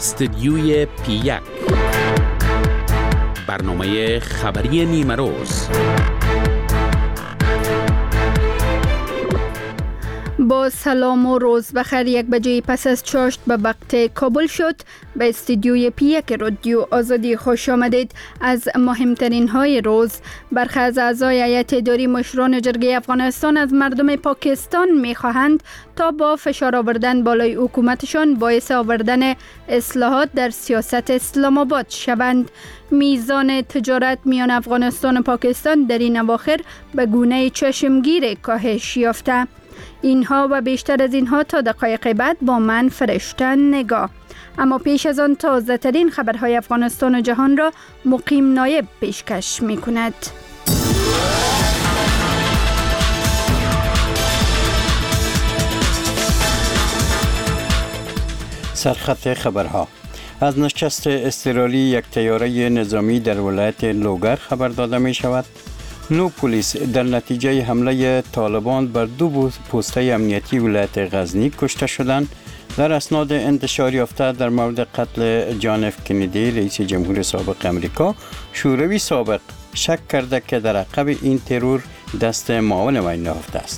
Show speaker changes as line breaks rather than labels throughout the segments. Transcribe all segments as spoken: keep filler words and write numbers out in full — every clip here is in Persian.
استدیوی پی یک برنامه خبری نیمه روز.
با سلام و روز بخیر. یک بجه پس از چاشت به وقت کابل شد. به استودیوی پی یک رادیو آزادی خوش آمدید. از مهمترین های روز: برخی از اعضای هیئت اداری مشران جرگه افغانستان از مردم پاکستان می خواهند تا با فشار آوردن بالای حکومتشان باعث آوردن اصلاحات در سیاست اسلام آباد شوند. میزان تجارت میان افغانستان و پاکستان در این اواخر به گونه چشمگیر کاهش یافته. اینها و بیشتر از اینها تا دقایق بعد با من فرشته نگاه. اما پیش از آن تازه ترین خبرهای افغانستان و جهان را مقیم نایب پیشکش می کند.
سرخط خبرها: از نشست اضطراری یک طیاره نظامی در ولایت لوگر خبر داده می شود. نو پلیس در نتیجه حمله طالبان بر دو پوسته امنیتی ولایت غزنی کشته شدند. در اسناد انتشار یافته در مورد قتل جان اف کندی رئیس جمهور سابق امریکا، شوروی سابق شک کرده که در عقب این ترور دست معاون وی نهفته است.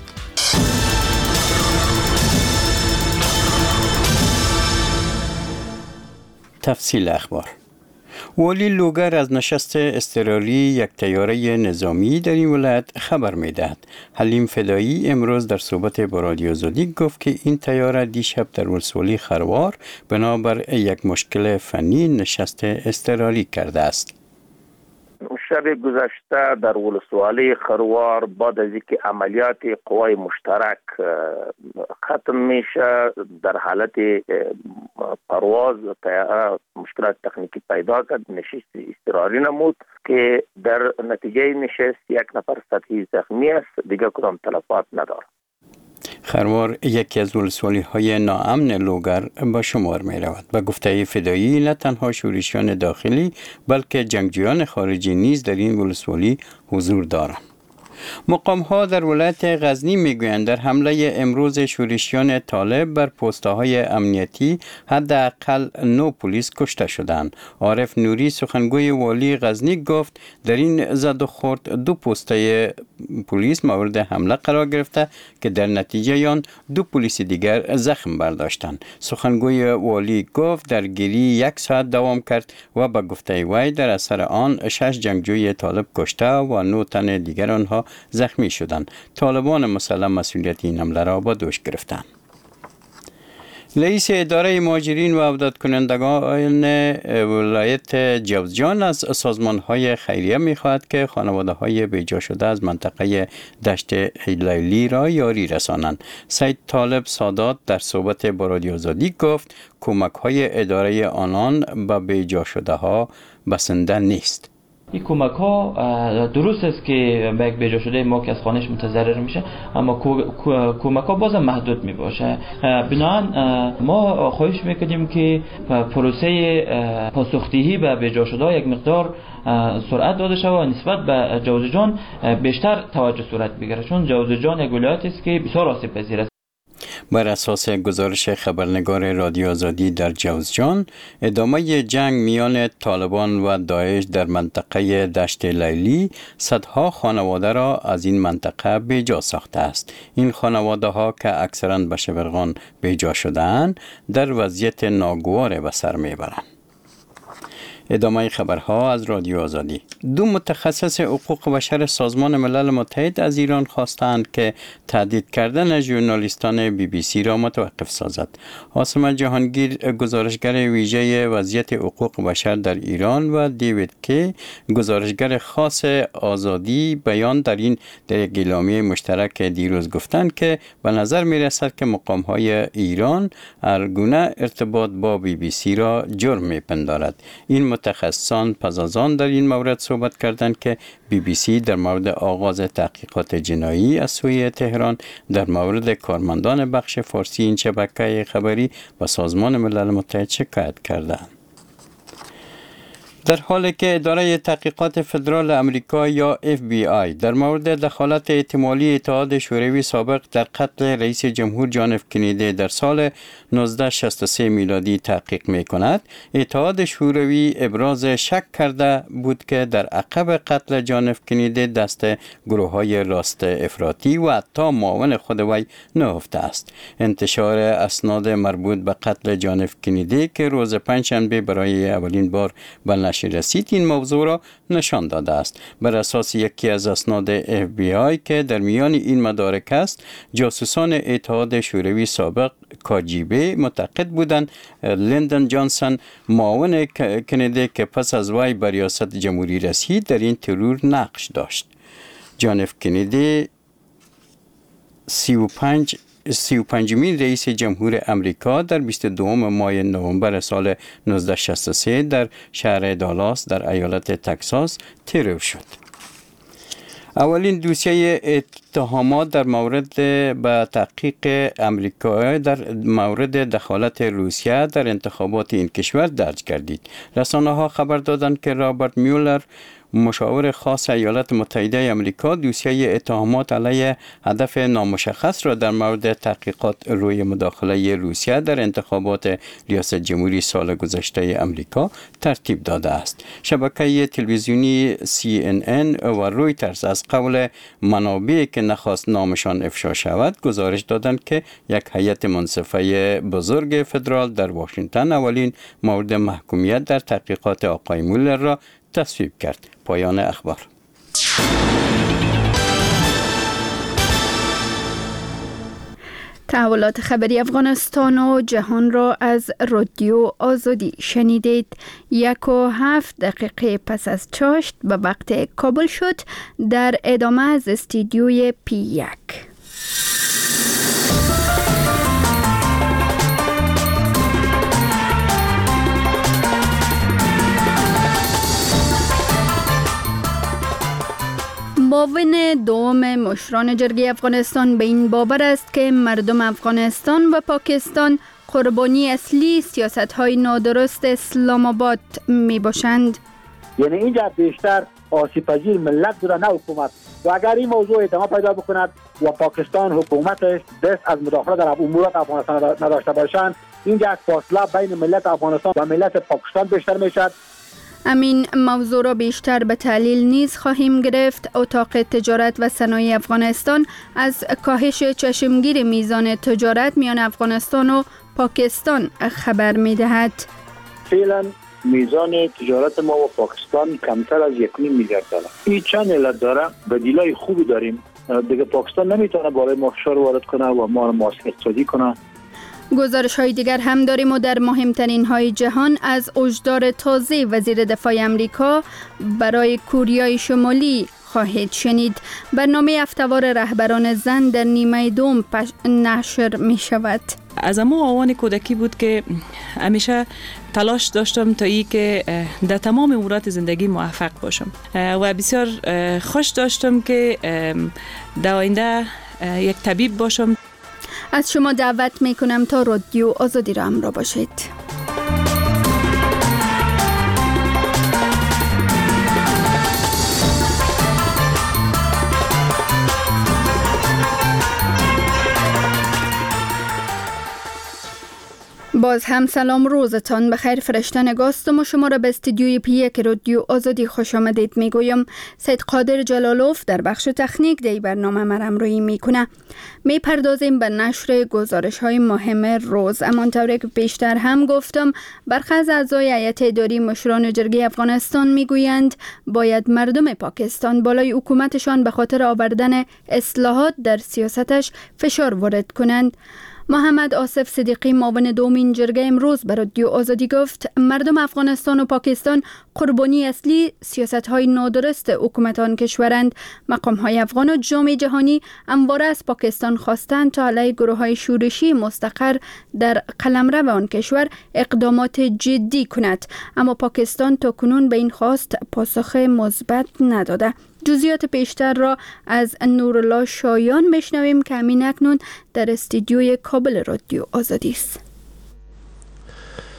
تفصیل اخبار: والی لوگر از نشست اضطراری یک طیاره نظامی در این ولایت خبر می دهد. حلیم فدایی امروز در صحبت با رادیو آزادی گفت که این طیاره دیشب در ولسوالی خروار بنابر یک مشکل فنی نشست اضطراری کرده است.
شب گذشته در ولسوالی خروار بعد از اینکه عملیات قوای مشترک ختم میشه، در حالت پرواز مشکلات تکنیکی پیدا کرد، نشست اضطراری نمود که در نتیجه نشست یک نفر سطحی زخمی است، دیگر کدام تلفات ندارد.
خروار یکی از ولسوالی های ناامن لوگر به شمار می رود. به گفته فدایی نه تنها شورشیان داخلی بلکه جنگجویان خارجی نیز در این ولسوالی حضور دارند. مقام ها در ولایت غزنی می گویند در حمله امروز شورشیان طالب بر پوسته های امنیتی حداقل نو پلیس کشته شدند. عارف نوری سخنگوی والی غزنی گفت در این زد و خورد دو پوسته پلیس مورد حمله قرار گرفته که در نتیجه آن دو پلیس دیگر زخم برداشتند. سخنگوی والی گفت درگیری یک ساعت دوام کرد و به گفته وی در اثر آن شش جنگجوی طالب کشته و نه تن دیگر آنها زخمی شدند. طالبان مسلم مسئولیت این حمله را با دوش گرفتند. رئیس اداره مهاجرین و عودت کنندگان ولایت جوزجان از سازمان‌های خیریه می‌خواهد که خانواده‌های بیجا شده از منطقه دشت لیلی را یاری رسانند. سید طالب سادات در صحبت با رادیو آزادی گفت کمک‌های اداره آنان به بیجا شده‌ها بسنده نیست.
این کمک ها درست است که به یک بیجا شده ما که از خانهش متضرر میشه، اما کمک ها بازم محدود می باشه. بنابراین ما خواهش میکنیم که پروسه پاسخدهی به بیجا شده یک مقدار سرعت داده شود و نسبت به جوزجان بیشتر توجه صورت بگیره، چون جوزجان یک ولایتی است که بسیار آسیب پذیر است.
بر اساس گزارش خبرنگار رادیو آزادی در جوزجان، ادامه جنگ میان طالبان و داعش در منطقه دشت لیلی صدها خانواده را از این منطقه بیجا ساخته است. این خانواده ها که اکثراً به شبرغان بیجا شده‌اند در وضعیت ناگوار به سر میبرند. ادامه خبرها از رادیو آزادی. دو متخصص حقوق بشر سازمان ملل متحد از ایران خواستند که تهدید کردن ژورنالیستان بی بی سی را متوقف سازد. عاصم جهانگیر گزارشگر ویژه وضعیت حقوق بشر در ایران و دیوید کی گزارشگر خاص آزادی بیان در این در یک اعلامیه مشترک دیروز گفتند که به نظر می رسد که مقام های ایران هر گونه ارتباط با بی بی سی را جرم می پندارد. این متخصصان پس از آن در این مورد صحبت کردند که بی بی سی در مورد آغاز تحقیقات جنایی از سوی تهران در مورد کارمندان بخش فارسی این شبکه خبری و سازمان ملل متحد شکایت کردند. در حالی که اداره تحقیقات فدرال امریکا یا اف بی آی در مورد دخالت احتمالی اتحاد شوروی سابق در قتل رئیس جمهور جان اف کندی در سال نوزده شصت و سه میلادی تحقیق می کند، اتحاد شوروی ابراز شک کرده بود که در عقب قتل جان اف کندی دست گروه های راست افراطی و حتی معاون خود وی نهفته است. انتشار اسناد مربوط به قتل جان اف کندی که روز پنجشنبه برای اولین بار به نشر رسید این موضوع را نشان داده است. بر اساس یکی از اسناد اف بی آی که در میان این مدارک است، جاسوسان اتحاد شوروی سابق کاجیبه معتقد بودند لیندن جانسون معاون کندی که پس از وی بر ریاست جمهوری رسید در این ترور نقش داشت. جان اف کندی سی و پنج سی و پنجمین رئیس جمهور امریکا در بیست و دوم ماه نوامبر سال نوزده شصت و سه در شهر دالاس در ایالت تگزاس ترور شد. اولین دوسیه اتهامات در مورد به تحقیق امریکا در مورد دخالت روسیه در انتخابات این کشور درج گردید. رسانه ها خبر دادند که رابرت میولر، مشاور خاص ایالات متحده امریکا، دوسیه اتهامات علیه هدف نامشخص را در مورد تحقیقات روی مداخله روسیه در انتخابات ریاست جمهوری سال گذشته امریکا ترتیب داده است. شبکه تلویزیونی سی ان ان و رویترز از قول منابعی که نخواست نامشان افشا شود گزارش دادند که یک هیئت منصفه بزرگ فدرال در واشنگتن اولین مورد محکومیت در تحقیقات آقای مولر را تصویب کرد. پایان اخبار.
تحولات خبری افغانستان و جهان را از رادیو آزادی شنیدید. یک و هفت دقیقه پس از چاشت به وقت کابل شد. در ادامه از استودیوی پی یک. معاون دوم مشران جرگه افغانستان به این باور است که مردم افغانستان و پاکستان قربانی اصلی سیاست‌های نادرست اسلام آباد می باشند.
یعنی اینجا بیشتر آسیب‌پذیر ملت بوده نه حکومت. و اگر این موضوع ادامه پیدا بکند و پاکستان حکومتش دست از مداخله در امورات افغانستان نداشته باشند، اینجا فاصله بین ملت افغانستان و ملت پاکستان بیشتر میشد.
امین موضوع را بیشتر به تحلیل نیز خواهیم گرفت. اتاق تجارت و صنایع افغانستان از کاهش چشمگیر میزان تجارت میان افغانستان و پاکستان خبر می دهد.
فعلا میزان تجارت ما و پاکستان کمتر از یک نیم میلیارد دلار. این چند علت داره؟ بدیلای خوبی داریم. دیگه پاکستان نمیتونه بالای ما فشار وارد کنه و ما رو ماسک اقتصادی کنه.
گزارش های دیگر هم داریم و در مهمترین های جهان از هشدار تازه وزیر دفاع امریکا برای کوریای شمالی خواهید شنید. برنامه هفته‌وار رهبران زن در نیمه دوم نشر می شود.
از اما آوان کودکی بود که همیشه تلاش داشتم تا ای که در تمام امورات زندگی موفق باشم و بسیار خوش داشتم که در آینده یک طبیب باشم.
از شما دعوت می کنم تا رادیو آزادی را همراه باشید. باز هم سلام، روزتان بخیر. فرشته نگاستم و شما را به استودیوی پی یک رادیو آزادی خوش آمدید می گویم. سید قادر جلالوف در بخش تکنیک دی برنامه مرم روی می کنه. می پردازیم به نشر گزارش های مهم روز. همانطور که بیشتر هم گفتم، برخی از اعضای هیئت اداری مشران جرگه افغانستان می گویند باید مردم پاکستان بالای حکومتشان به خاطر آوردن اصلاحات در سیاستش فشار وارد کنند. محمد آصف صدیقی معاون دومین جرگه امروز به رادیو آزادی گفت مردم افغانستان و پاکستان قربانی اصلی سیاست‌های نادرست حکومت آن کشورند. مقام‌های افغان و جامعه جهانی همواره از پاکستان خواستند تا علیه گروه‌های شورشی مستقر در قلمرو آن کشور اقدامات جدی کند، اما پاکستان تاکنون به این خواست پاسخ مثبت نداده. جزئیات بیشتر را از نورالله شایان بشنویم که همین اکنون در استودیوی کابل رادیو آزادی است.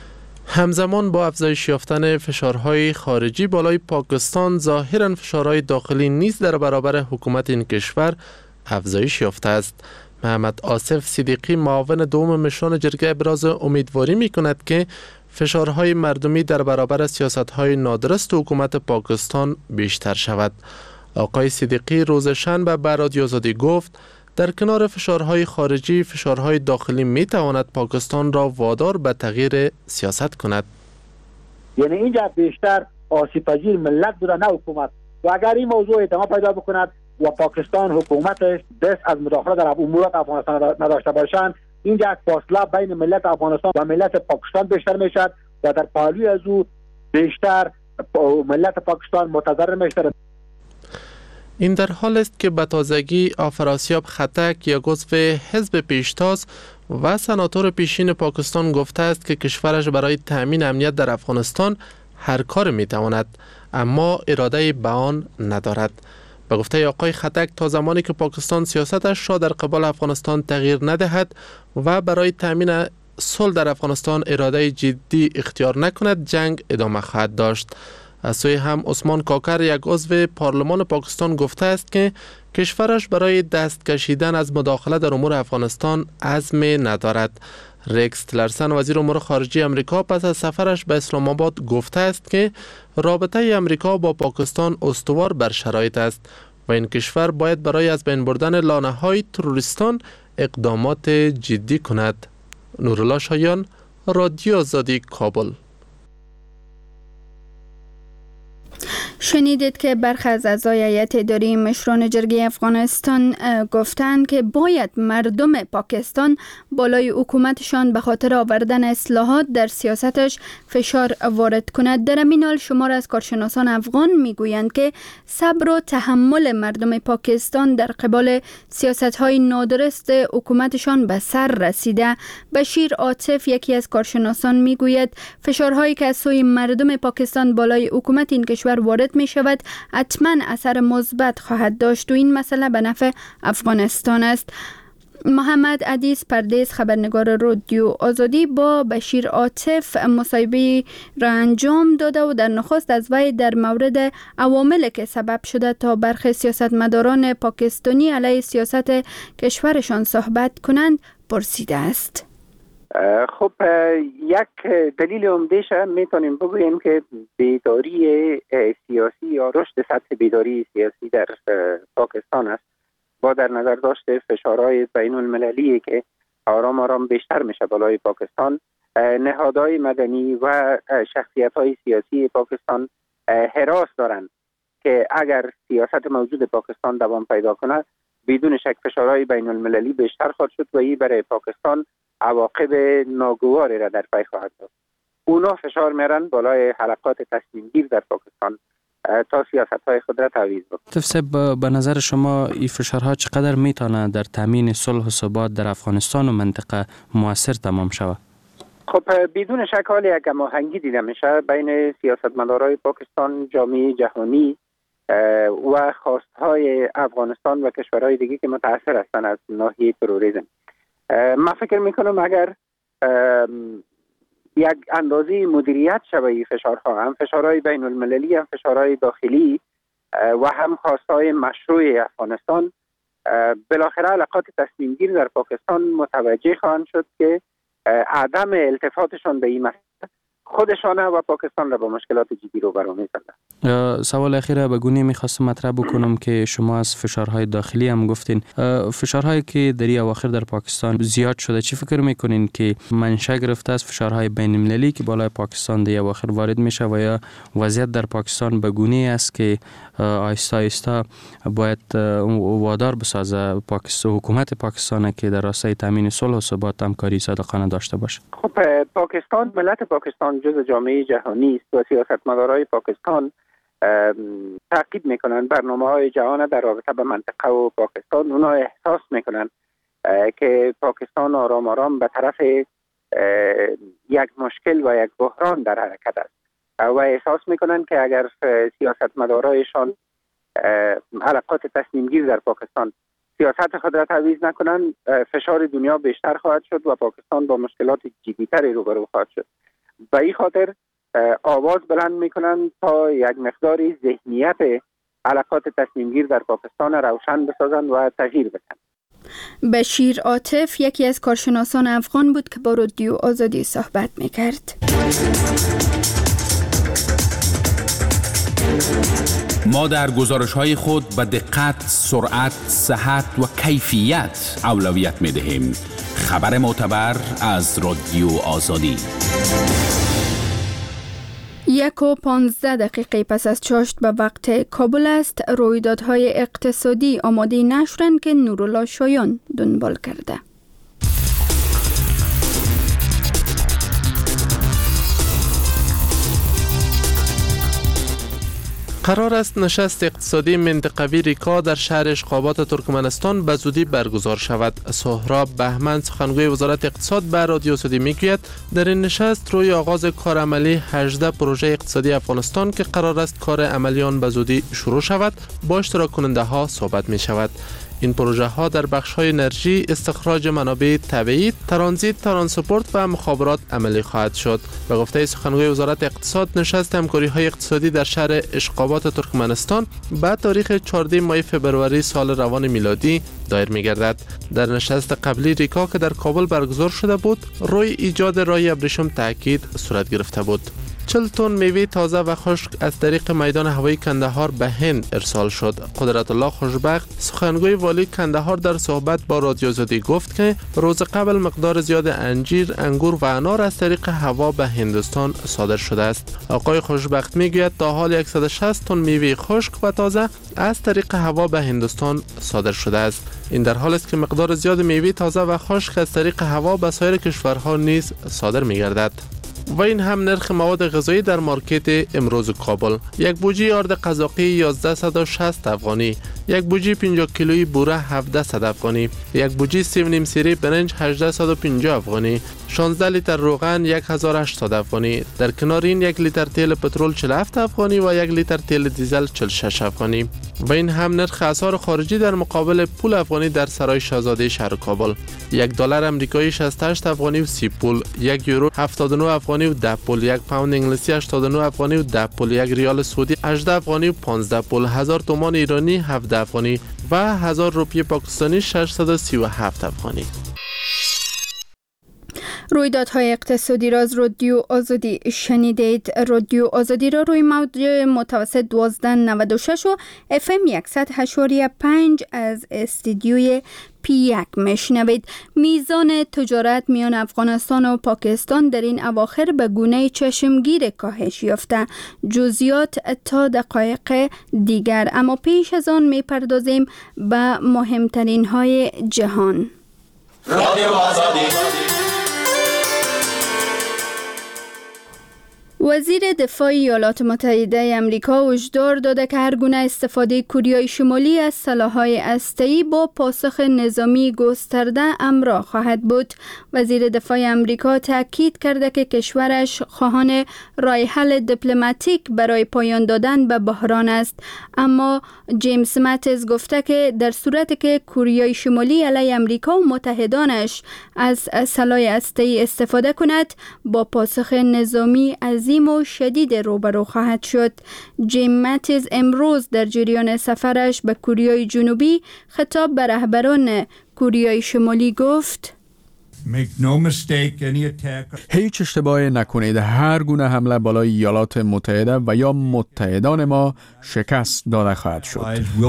همزمان با افزایش یافتن فشارهای خارجی بالای پاکستان، ظاهراً فشارهای داخلی نیز در برابر حکومت این کشور افزایش یافته است. محمد آصف صدیقی، معاون دوم مشران جرگه، ابراز امیدواری می کند که فشارهای مردمی در برابر سیاستهای نادرست حکومت پاکستان بیشتر شود. آقای صدیقی روز شنبه به رادیو آزادی گفت در کنار فشارهای خارجی، فشارهای داخلی می تواند پاکستان را وادار به تغییر سیاست کند.
یعنی اینجا بیشتر آسیب‌پذیر ملت بوده، نه حکومت. و اگر این موضوع ادامه پیدا بکند و پاکستان حکومتش دست از مداخله در امورات افغانستان نداشته باشند، اینجا فاصله بین ملت افغانستان و ملت پاکستان بیشتر میشد و در پهلوی از او بیشتر ملت پاکستان متضرر میشد.
این در حال است که به تازگی آفراسیاب خطک، یک عضو حزب پیشتاز و سناتور پیشین پاکستان، گفته است که کشورش برای تأمین امنیت در افغانستان هر کار میتواند، اما اراده به آن ندارد. به گفته آقای خطک، تا زمانی که پاکستان سیاستش را در قبال افغانستان تغییر ندهد و برای تأمین صلح در افغانستان اراده جدی اختیار نکند، جنگ ادامه خواهد داشت. از سوی هم عثمان کاکر، یک عضو پارلمان پاکستان، گفته است که کشورش برای دست کشیدن از مداخله در امور افغانستان عزم ندارد. ریکس تلرسن، وزیر امور خارجه امریکا، پس از سفرش به اسلام آباد گفته است که رابطه امریکا با پاکستان استوار بر شرایط است و این کشور باید برای از بین بردن لانه‌های تروریستان اقدامات جدی کند. نورالله شایان، رادیو آزادی، کابل.
شنیدید که برخی از اعضای هیئت اداری مشران جرگه افغانستان گفتند که باید مردم پاکستان بالای حکومتشان به خاطر آوردن اصلاحات در سیاستش فشار وارد کند. در این حال شمار از کارشناسان افغان میگویند که صبر و تحمل مردم پاکستان در قبال سیاست‌های نادرست حکومتشان به سر رسیده. بشیر عاطف، یکی از کارشناسان، میگوید فشارهایی که از سوی مردم پاکستان بالای حکومت این کشور وارد می شود حتما اثر مثبت خواهد داشت و این مسئله به نفع افغانستان است. محمد عدیس پردیس، خبرنگار رادیو آزادی، با بشیر عاطف مصاحبه را انجام داده و در نخست از وی در مورد عواملی که سبب شده تا برخی سیاستمداران پاکستانی علیه سیاست کشورشان صحبت کنند پرسیده است.
خب یک دلیل عمده‌اش میتونیم بگوییم که بیداری سیاسی یا رشد سطح بیداری سیاسی در پاکستان است، با در نظر داشته فشارهای بین المللی که آرام آرام بیشتر میشه بالای پاکستان. نهادهای مدنی و شخصیت‌های سیاسی پاکستان هراس دارند که اگر سیاست موجود پاکستان دوام پیدا کنه، بدون شک فشارهای بین المللی بیشتر خواهد شد و این برای پاکستان عواقب ناگواری را در پی خواهد داشت. اونا فشار میرن بالای حلقات تصمیم گیر در پاکستان تا سیاست‌های خود را تعویض بکنند.
تفسیر به نظر شما این فشارها چقدر میتونه در تامین صلح و ثبات در افغانستان و منطقه موثر تمام شود؟
خب بدون شک حال یک هماهنگی دیده میشه بین سیاستمدارای پاکستان، جامعه جهانی و خواستهای افغانستان و کشورهای دیگه که متاثر هستند از ناحیه تروریسم. من فکر میکنم اگر یک اندازه مدیریت شوی فشارها، هم فشارهای بین المللی، هم فشارهای داخلی و هم خواستهای مشروع افغانستان، بالاخره علاقات تصمیم گیر در پاکستان متوجه خواهند شد که عدم التفاتشان به این مسئله خودشانه و پاکستان را با مشکلات جدی رو برو می‌سازد.
سوال اخیره به گونه می‌خواستم مطرح بکنم که شما از فشارهای داخلی هم گفتین، فشارهایی که در این اواخر در پاکستان زیاد شده، چی فکر می‌کنین که منشأ گرفته از فشارهای بین‌المللی که بالای پاکستان در اواخر وارد میشه و یا وضعیت در پاکستان به گونه است که آهسته آهسته باید وادار بسازه پاکستان، حکومت پاکستان که در راستای تامین صلح و ثبات همکاری صادقانه داشته باشه؟
خب پاکستان، ملت پاکستان جزء جامعه جهانی است و سیاستمدارای پاکستان تاکید میکنن برنامه‌های جهان در رابطه به منطقه و پاکستان. اونا احساس میکنن که پاکستان آرام آرام به طرف یک مشکل و یک بحران در حرکت است و احساس میکنن که اگر سیاستمدارایشان حلقات تصمیم گیر در پاکستان سیاست خود را تعویض نکنن، فشار دنیا بیشتر خواهد شد و پاکستان با مشکلات جدی‌تری روبرو خواهد شد. به این خاطر آواز بلند میکنند تا یک مقدار ذهنیت حلقات تصمیم گیر در پاکستان روشن بسازند و تغییر بدهند.
بشیر عاطف یکی از کارشناسان افغان بود که با رادیو آزادی صحبت میکرد.
ما در گزارش‌های خود به دقت، سرعت، صحت و کیفیت اولویت می‌دهیم. خبر معتبر از رادیو آزادی.
یک و پانزده دقیقه پس از چاشت به وقت کابل است. رویدادهای اقتصادی آماده نشدند که نورالله شایان دنبال کرده.
قرار است نشست اقتصادی منطقوی ریکا در شهر اشقابات ترکمنستان به زودی برگزار شود. سهراب بهمن سخنگوی وزارت اقتصاد به رادیو آزادی میگوید در این نشست روی آغاز کار عملی هجده پروژه اقتصادی افغانستان که قرار است کار عملی آن به زودی شروع شود با اشتراک کننده ها صحبت می شود. این پروژه ها در بخش های انرژی، استخراج منابع طبیعی، ترانزیت، ترانسپورت و مخابرات عملی خواهد شد. به گفته سخنگوی وزارت اقتصاد، نشست همکاری های اقتصادی در شهر اشقابات ترکمنستان به تاریخ چهاردهم ماه فوریه سال روان میلادی دایر می گردد. در نشست قبلی ریکا که در کابل برگزار شده بود، روی ایجاد راه ابریشم تاکید صورت گرفته بود. چهل تن میوه تازه و خشک از طریق میدان هوایی کندهار به هند ارسال شد. قدرت الله خوشبخت سخنگوی والی کندهار در صحبت با رادیو آزادی گفت که روز قبل مقدار زیاد انجیر، انگور و انار از طریق هوا به هندوستان صادر شده است. آقای خوشبخت میگوید تا حال صد و شصت تن میوه خشک و تازه از طریق هوا به هندوستان صادر شده است. این در حالی است که مقدار زیاد میوه تازه و خشک از طریق هوا به سایر کشورها نیز صادر می‌گردد. و این هم نرخ مواد غذایی در مارکت امروز کابل. یک بوجی آرد قزاقی یازده و شصت افغانی، یک بوجی پنجاه کیلویی بوره هفتصد افغانی، یک بوجی سیب نیم سیری برنج هجده و پنجاه افغانی، شانزده لیتر روغن یک هزار و هشتصد افغانی. در کنار این یک لیتر تیل پترول چهل و هفت افغانی و یک لیتر تیل دیزل چهل و شش افغانی. و این هم نرخ اسعار خارجی در مقابل پول افغانی در سرای شاهزاده شهر کابل. یک دلار امریکایی شصت و هشت افغانی و سی پول، یک یورو هفتاد و نه افغانی و ده پول، یک پوند انگلیسی هشتاد و نه افغانی و ده پول، یک ریال سعودی هجده افغانی و پانزده پول، هزار تومان ایرانی هفده افغانی و هزار روپیه پاکستانی ششصد و سی و هفت افغانی.
رویدادهای اقتصادی را از رادیو آزادی شنیدید. رادیو آزادی را روی موج متوسط دوازده نود و شش و اف ام صد و هشت و پنج از استودیوی پی یک میشنوید. میزان تجارت میان افغانستان و پاکستان در این اواخر به گونه چشمگیر کاهش یافته. جزئیات تا دقایق دیگر، اما پیش از آن میپردازیم به مهمترین های جهان. رادیو آزادی. وزیر دفاع ایالات متحده آمریکا هشدار داده که هر گونه استفاده کره شمالی از سلاح‌های هسته‌ای با پاسخ نظامی گسترده همراه خواهد بود. وزیر دفاع آمریکا تاکید کرده که کشورش خواهان راه حل دیپلماتیک برای پایان دادن به بحران است، اما جیمز ماتیز گفته که در صورتی که کره شمالی علیه آمریکا و متحدانش از سلاح هسته‌ای استفاده کند، با پاسخ نظامی عظیم و شدید روبرو خواهد شد. جیم ماتیز امروز در جریان سفرش به کره جنوبی خطاب به رهبران کره شمالی گفت:
هیچ اشتباهی نکنید. هر گونه حمله بالای ایالات متحده و یا متحدان ما شکست داده خواهد شد.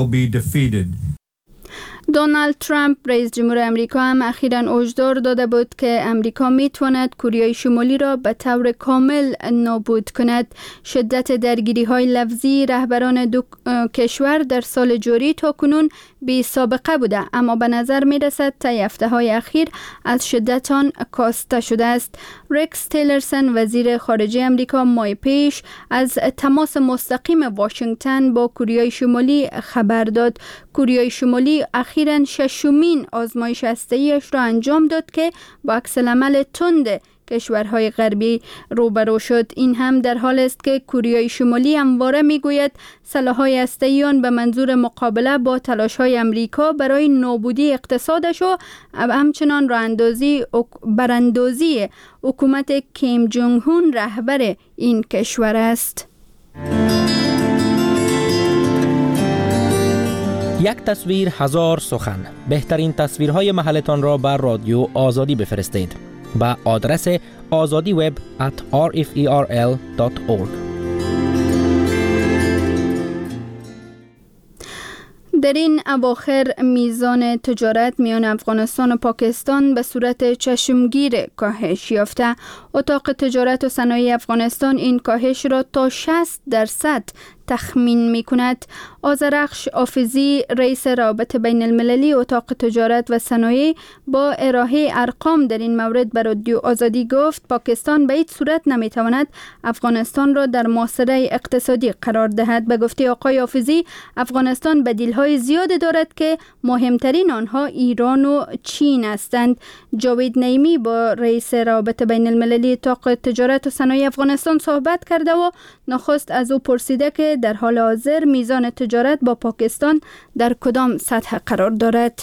دونالد ترامپ رئیس جمهور امریکا هم اخیراً هشدار داده بود که امریکا میتواند کره شمالی را به طور کامل نابود کند. شدت درگیری های لفظی رهبران دو کشور در سال جاری تا کنون بی سابقه بوده، اما به نظر می رسد طی هفته های اخیر از شدت آن کاسته شده است. رکس تیلرسن وزیر خارجه امریکا ماه پیش از تماس مستقیم واشنگتن با کره شمالی خبر داد. کره شمالی اخیر اخیراً ششمین آزمایش هسته‌ایش را انجام داد که با عکس‌العمل تند کشورهای غربی روبرو شد. این هم در حال است که کره شمالی همواره میگوید سلاح‌های هسته‌ای آن به منظور مقابله با تلاش‌های امریکا برای نابودی اقتصادش و همچنان راه‌اندازی براندازی حکومت کیم جونگ هون رهبر این کشور است.
یک تصویر هزار سخن. بهترین تصویرهای محلتان را بر رادیو آزادی بفرستید با آدرس آزادی وب ات آر اف ای آر ال دات اورگ.
در این اواخر میزان تجارت میان افغانستان و پاکستان به صورت چشمگیر کاهش یافته. اتاق تجارت و صنایع افغانستان این کاهش را تا شصت درصد تخمین می کند. آذرخش حافظی رئیس رابط بین المللی اتاق تجارت و صنایع با ارائه ارقام در این مورد بر رادیو آزادی گفت پاکستان به هیچ صورت نمی تواند افغانستان را در محاصره اقتصادی قرار دهد. به گفته آقای حافظی افغانستان بدیل‌های زیاد دارد که مهمترین آنها ایران و چین هستند. جاوید نعیمی با رئیس رابط بین المللی اتاق تجارت و صنایع افغانستان صحبت کرده و نخست از او پرسیده که در حال حاضر میزان تجارت با پاکستان در کدام سطح قرار دارد؟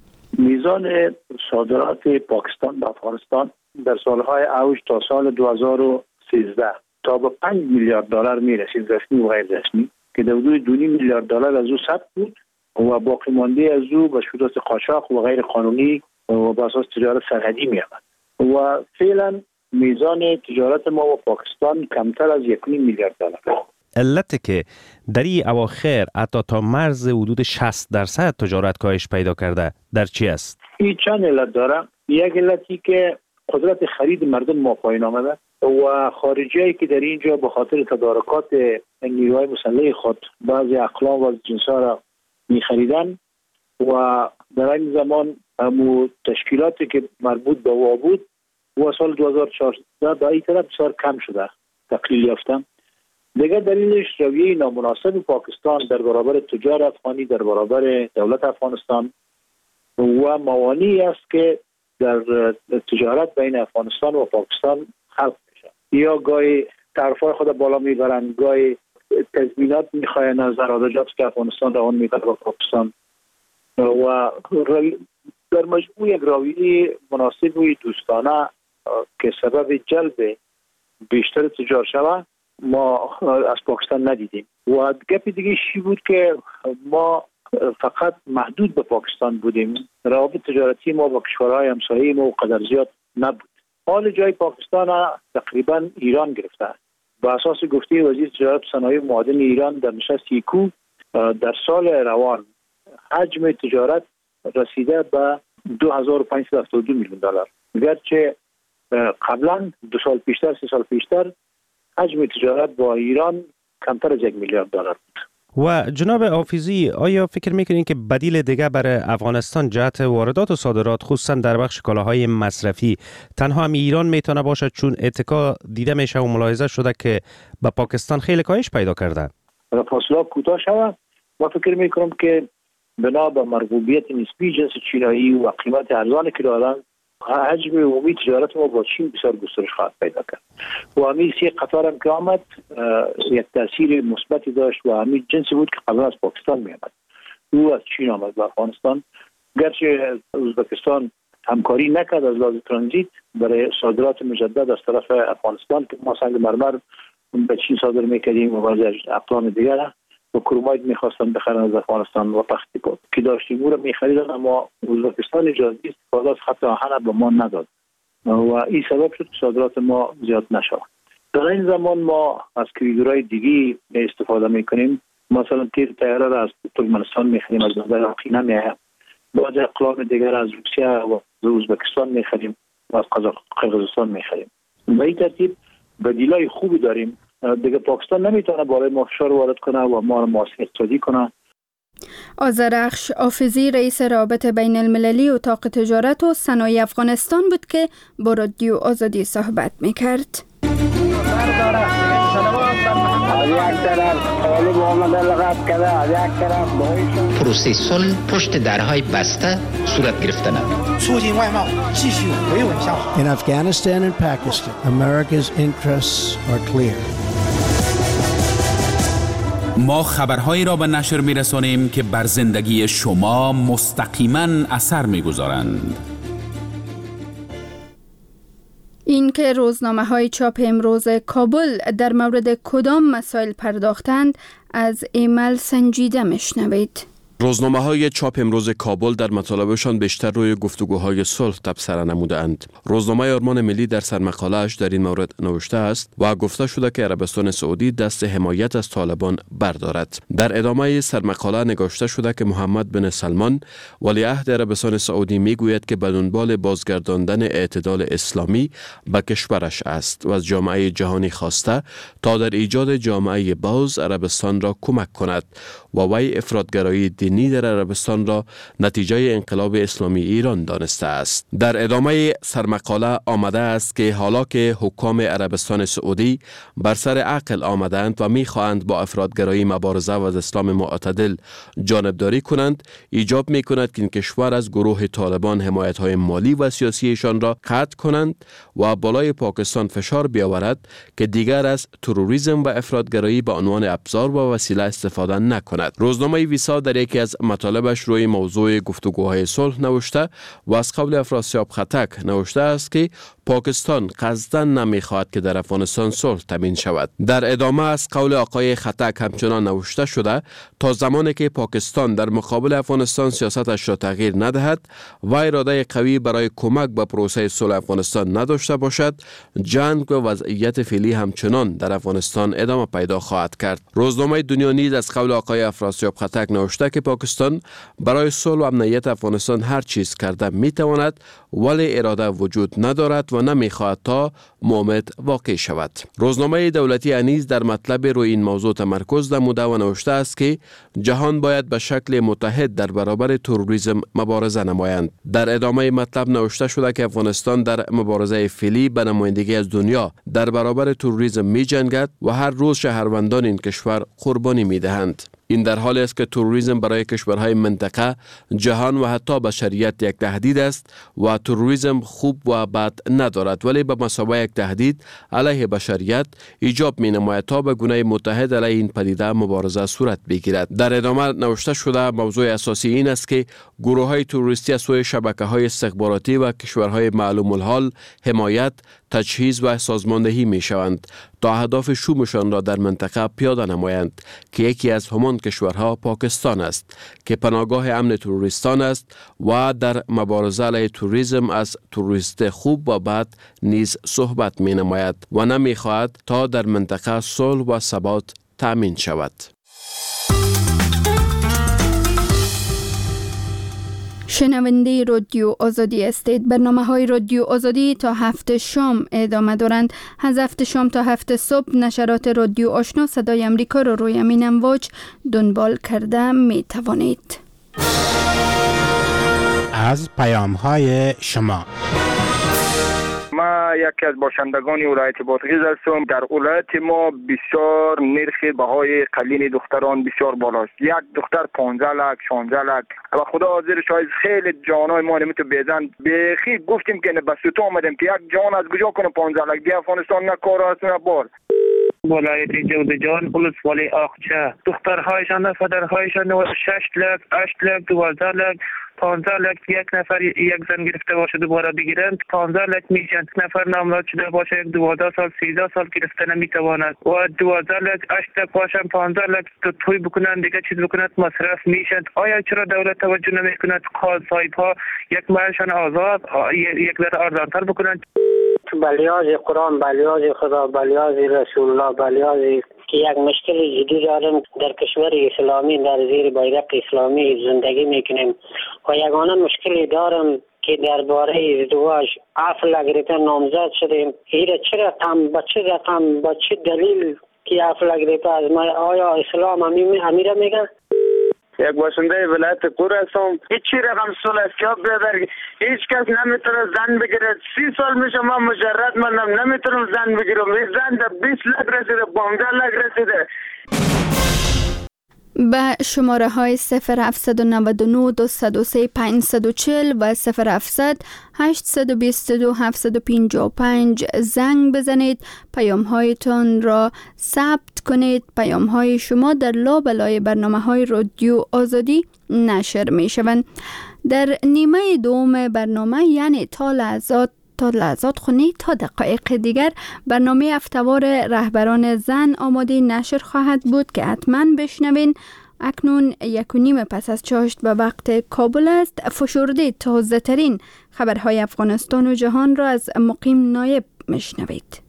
میزان صادرات پاکستان به افغانستان در سالهای اوج تا سال دو هزار و سیزده تا به پنج میلیارد دلار می رسید، رسمی و غیر رسمی، که در حدود دو میلیارد دلار از او ثبت بود و باقی مانده از او به صورت قاچاق و غیر قانونی و به اساس تجارت سرحدی می آمد و فعلا میزان تجارت ما با پاکستان کمتر از یک میلیارد دلار.
علت که در این اواخر حتی تا مرز حدود شصت درصد تجارت کاهش پیدا کرده در چی است؟
این چند علت داره. یک علتی که قدرت خرید مردم ما پایین آمده و خارجیایی که در اینجا به خاطر تدارکات نیروهای مسلح خود بعضی اقلام و جنس‌ها را می‌خریدن و در این زمان همو تشکیلاتی که مربوط به وا بود و سال دو هزار و چهارده به این طرف بسیار کم شده، تقلیل یافتن. دیگر دلیلش رویه نامناسب پاکستان در برابر تجار افغانی، در برابر دولت افغانستان و موانعی است که در تجارت بین افغانستان و پاکستان خلق میشه. یا گاهی طرفای خود بالا میبرند، گاهی تضمینات میخواین از قراردادات که افغانستان روان میکنه با پاکستان و در مجموع یک رویه مناسب و دوستانه که سبب جلب بیشتر تجار شود ما از پاکستان ندیدیم. و گپ دیگه چی بود که ما فقط محدود به پاکستان بودیم، روابط تجارتی ما با کشورهای همسایه ما و قدر زیاد نبود. حال جای پاکستان تقریبا ایران گرفته. با اساس گفته وزیر تجارت و صنایع معادن ایران در نشست ایکو در سال روان حجم تجارت رسیده به دو هزار و پانصد و هفتاد و دو میلیون دلار، گرچه قبلا دو سال پیشتر سه سال پیشتر حجم تجارت با ایران کمتر از یک میلیارد دلار بود.
و جناب حافظی آیا فکر میکنین که بدیل دیگه برای افغانستان جهت واردات و صادرات خصوصا در بخش کالاهای مصرفی تنها هم ایران میتونه باشد، چون اتکا دیده میشه و ملاحظه شده که به پاکستان خیلی کاهش پیدا کرده؟
فاصله کوتاه شود. ما فکر میکنم که بنا به مرغوبیت نسبی جنس چینایی و قیمت ارزانی که دارن حجم عمومی تجارت ما با چین بسیار گسترش خواهد پیدا کرد و همین سی قطار هم که آمد یک تاثیر مثبتی داشت و همین جنسی بود که قبلا از پاکستان می آمد، او از چین آمد به افغانستان. گرچه ازبکستان همکاری نکرد از لحاظ ترانزیت برای صادرات مجدد از طرف افغانستان که ما سنگ مرمر به چین صادر میکردیم و بعضی اقلام دیگر و کرومایت میخواستن بخرن از افغانستان و پختی بود که داشتیم او را میخریدن، اما ازبکستان اجازه استفاده از خط آهن به ما نداد و این سبب شد که صادرات ما زیاد نشود. در این زمان ما از کریدورهای دیگی استفاده میکنیم، مثلا تیر طیاره را از ترکمنستان میخریم، از نظر اقینه میآید، بعضی اقلام دیگر از روسیه و ازبکستان میخریم و از قزاقستان میخریم. به این ترتیب بدیلای خوبی داریم. دیگه پاکستان نمیتونه بالای ما فشار وارد کنه و ما رو محاصره اقتصادی کنه.
آذرخش حافظی رئیس رابط بین المللی اتاق تجارت و صنایع افغانستان بود که با رادیو آزادی صحبت میکرد.
از یک طرف طالب آمده لغت کرده، از یک طرف داعش.
پروسه صلح پشت درهای بسته صورت گرفتن.
In Afghanistan and Pakistan, America's interests are clear.
ما خبرهایی را به نشر می‌رسانیم که بر زندگی شما مستقیما اثر می‌گذارند.
این که روزنامه های چاپ امروز کابل در مورد کدام مسائل پرداختند از ایمل سنجیده میشنوید.
روزنامه های چاپ امروز کابل در مطالبشان بیشتر روی گفتگوهای صلح تبصره نمودند. روزنامه آرمان ملی در سرمقاله‌اش در این مورد نوشته است و گفته شده که عربستان سعودی دست حمایت از طالبان بردارد. در ادامه سرمقاله نگاشته شده که محمد بن سلمان ولیعهد عربستان سعودی میگوید که به دنبال بازگرداندن اعتدال اسلامی به کشورش است و از جامعه جهانی خواسته تا در ایجاد جامعه باز عربستان را کمک کند و وی افراطگرایی دینی در عربستان را نتیجه انقلاب اسلامی ایران دانسته است. در ادامه سرمقاله آمده است که حالا که حکام عربستان سعودی بر سر عقل آمدند و می‌خواهند با افراطگرایی مبارزه و از اسلام معتدل جانبداری کنند، ایجاب می‌کند که این کشور از گروه طالبان حمایت‌های مالی و سیاسیشان را قطع کنند و بالای پاکستان فشار بیاورد که دیگر از تروریسم و افراطگرایی به عنوان ابزار و وسیله استفاده نکند. روزنامه ویسا در یکی از مطالبش روی موضوع گفتگوهای صلح نوشته و از قول افراسیاب خطک نوشته است که پاکستان قصداً نمیخواهد که در افغانستان صلح تامین شود. در ادامه از قول آقای خطک همچنان نوشته شده تا زمانی که پاکستان در مقابل افغانستان سیاستش را تغییر ندهد و اراده قوی برای کمک به پروسه صلح افغانستان نداشته باشد، جنگ و وضعیت فعلی همچنان در افغانستان ادامه پیدا خواهد کرد. روزنامه دنیا نیز از قول آقای افراسیاب خطک نوشته که پاکستان برای صلح و امنیت افغانستان هر چیز کرده میتواند، ولی اراده وجود ندارد و نمیخواهد تا مومد واقع شود. روزنامه دولتی نیز در مطلب روی این موضوع تمرکز نموده و نوشته است که جهان باید به شکل متحد در برابر تروریسم مبارزه نمایند. در ادامه مطلب نوشته شده که افغانستان در مبارزه فعلی به نمایندگی از دنیا در برابر تروریسم می جنگد و هر روز شهروندان این کشور قربانی می دهند. این در حالی است که تروریسم برای کشورهای منطقه، جهان و حتی بشریت یک تهدید است و تروریسم خوب و بد ندارد، ولی به مثابه یک تهدید علیه بشریت ایجاب می نماید تا به گونه متحد علیه این پدیده مبارزه صورت بگیرد. در ادامه نوشته شده موضوع اساسی این است که گروه های تروریستی از سوی شبکه های استخباراتی و کشورهای معلوم الحال حمایت، تجهیز و سازماندهی می شوند تا اهداف شومشان را در منطقه پیاده نمایند که یکی از همان کشورها پاکستان است که پناهگاه امن تروریستان است و در مبارزه علیه تروریسم از تروریست خوب و بد نیز صحبت می نماید و نمی خواهد تا در منطقه صلح و ثبات تأمین شود.
شنونده رادیو آزادی استید. برنامه های رادیو آزادی تا هفت شام ادامه دارند. از هفت شام تا هفت صبح نشرات رادیو آشنا صدای امریکا را روی امین امواج دنبال کرده می توانید.
از پیام های شما.
ما یکی از باشندگان ولایت بادغیس هستم. در ولایت ما بسیار نرخ بهای قلین دختران بسیار بالاست. یک دختر پانزده لک شانزده لک و خدا حاضر شاید خیلی جانای ما نمیتو بیزن بخی گفتیم که به سوتو آمدیم که یک جان از کجا کنه پانزده لک دی افغانستان نه کار است نه بار.
ولایت جودجان ولسوالی آقچه دخترهایشان پدرهایشان شش لک هشت لک دوازده لک پانزده لک یک نفر یک زن گرفته باشه دوباره بگیرند پانزده لک میشن. نفر نامزد شده باشه یک دوازده سال سیزده سال گرفته نمیتواند و دوازده لک هشت لک باشن پانزده لک توی بکنن دیگه چیز بکنند مصرف میشن. آیا چرا دولت توجه نمیکند صاحب ها یک مالشان آزاد یک ذره ارزانتر بکنند؟
بلیاز قرآن، بلیاز خدا، بلیاز رسول الله، بلیاز که یک مشکل جدی داریم در کشور اسلامی در زیر بیرق اسلامی زندگی میکنیم و یگانه مشکلی دارم که درباره ازدواج عفو گرفتن نامزد شدیم. ایره چه رقم با چه رقم با چه دلیل که عفو گرفته از ما؟ آیا اسلام امیره میگه؟
یک باشنده ولایت قور هستم. هیچی رقم سال اسیاب بیادر هیچ کس نمیتونه زن بگیره. سی سال میشه من مجرد منم نمیتونم زن بگیرم. این زن در بیست لک رسیده، پانزده لک رسیده.
به شماره های صفر هفت نه نه دو صفر سه پنج چهار صفر و صفر هفت هشت دو دو هفت پنج پنج زنگ بزنید. پیام هایتان را ثبت کنید. پیام های شما در لابلای برنامه های رادیو آزادی نشر می شوند. در نیمه دوم برنامه یعنی تا لحظات تا لحظات خونی تا دقایق دیگر برنامه افتوار رهبران زن آماده نشر خواهد بود که حتما بشنوین. اکنون یک و نیم پس از چاشت به وقت کابل است. فشرده تازه ترین خبرهای افغانستان و جهان را از مقیم نایب میشنوید.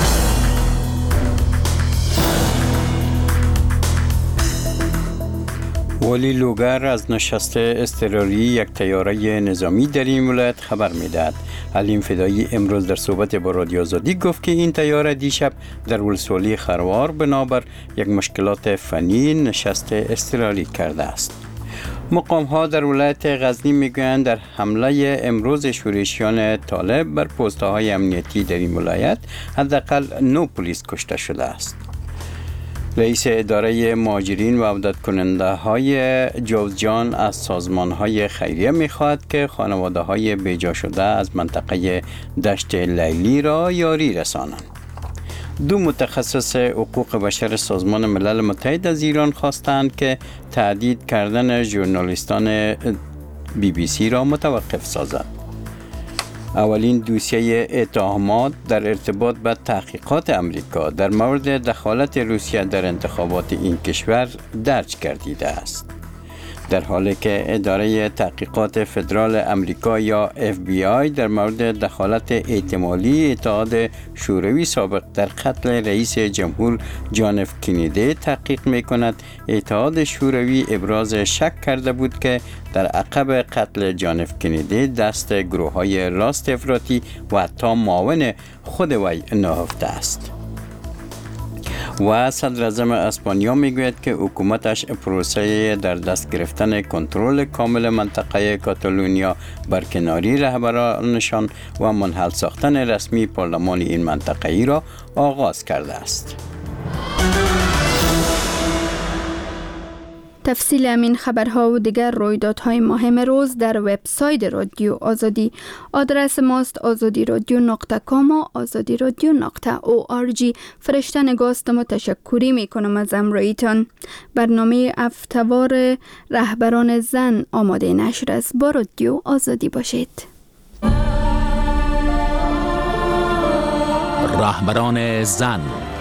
والی لوگر از نشست اضطراری یک طیاره نظامی در این ولایت خبر میدهد. حلیم فدایی امروز در صحبت با رادیو آزادی گفت که این طیاره دیشب در ولسوالی خروار بنابر یک مشکلات فنی نشست اضطراری کرده است. مقام ها در ولایت غزنی میگویند در حمله امروز شورشیان طالب بر پست های امنیتی در این ولایت حداقل نه پلیس کشته شده است. رئیس اداره مهاجرین و عودت کننده های جوزجان از سازمان های خیریه می خواهد که خانواده های بیجا شده از منطقه دشت لیلی را یاری رسانند. دو متخصص حقوق بشر سازمان ملل متحد از ایران خواستند که تهدید کردن ژورنالیستان بی بی سی را متوقف سازد. اولین دوسیه اتهامات در ارتباط با تحقیقات امریکا در مورد دخالت روسیه در انتخابات این کشور درج گردیده است. در حالی که اداره تحقیقات فدرال امریکا یا اف بی آی در مورد دخالت احتمالی اتحاد شوروی سابق در قتل رئیس جمهور جان اف کندی تحقیق می‌کند، اتحاد شوروی ابراز شک کرده بود که در عقب قتل جان اف کندی دست گروه‌های راست افراطی و حتی معاون خود وی نهفته است. و صدر اعظم اسپانیا میگوید که حکومتش پروسه در دست گرفتن کنترل کامل منطقه کاتالونیا برکناری رهبرانشان و منحل ساختن رسمی پارلمان این منطقه ای را آغاز کرده است.
تفصیل همین خبرها و دیگر رویدادهای مهم روز در وبسایت رادیو آزادی. آدرس ماست آزادی رادیو نقطه کام و آزادی رادیو نقطه او آر جی. فرشته نگاستم و تشکری می کنم از امرایتان. برنامه افتوار رهبران زن آماده نشر است. با رادیو آزادی باشید.
رهبران زن.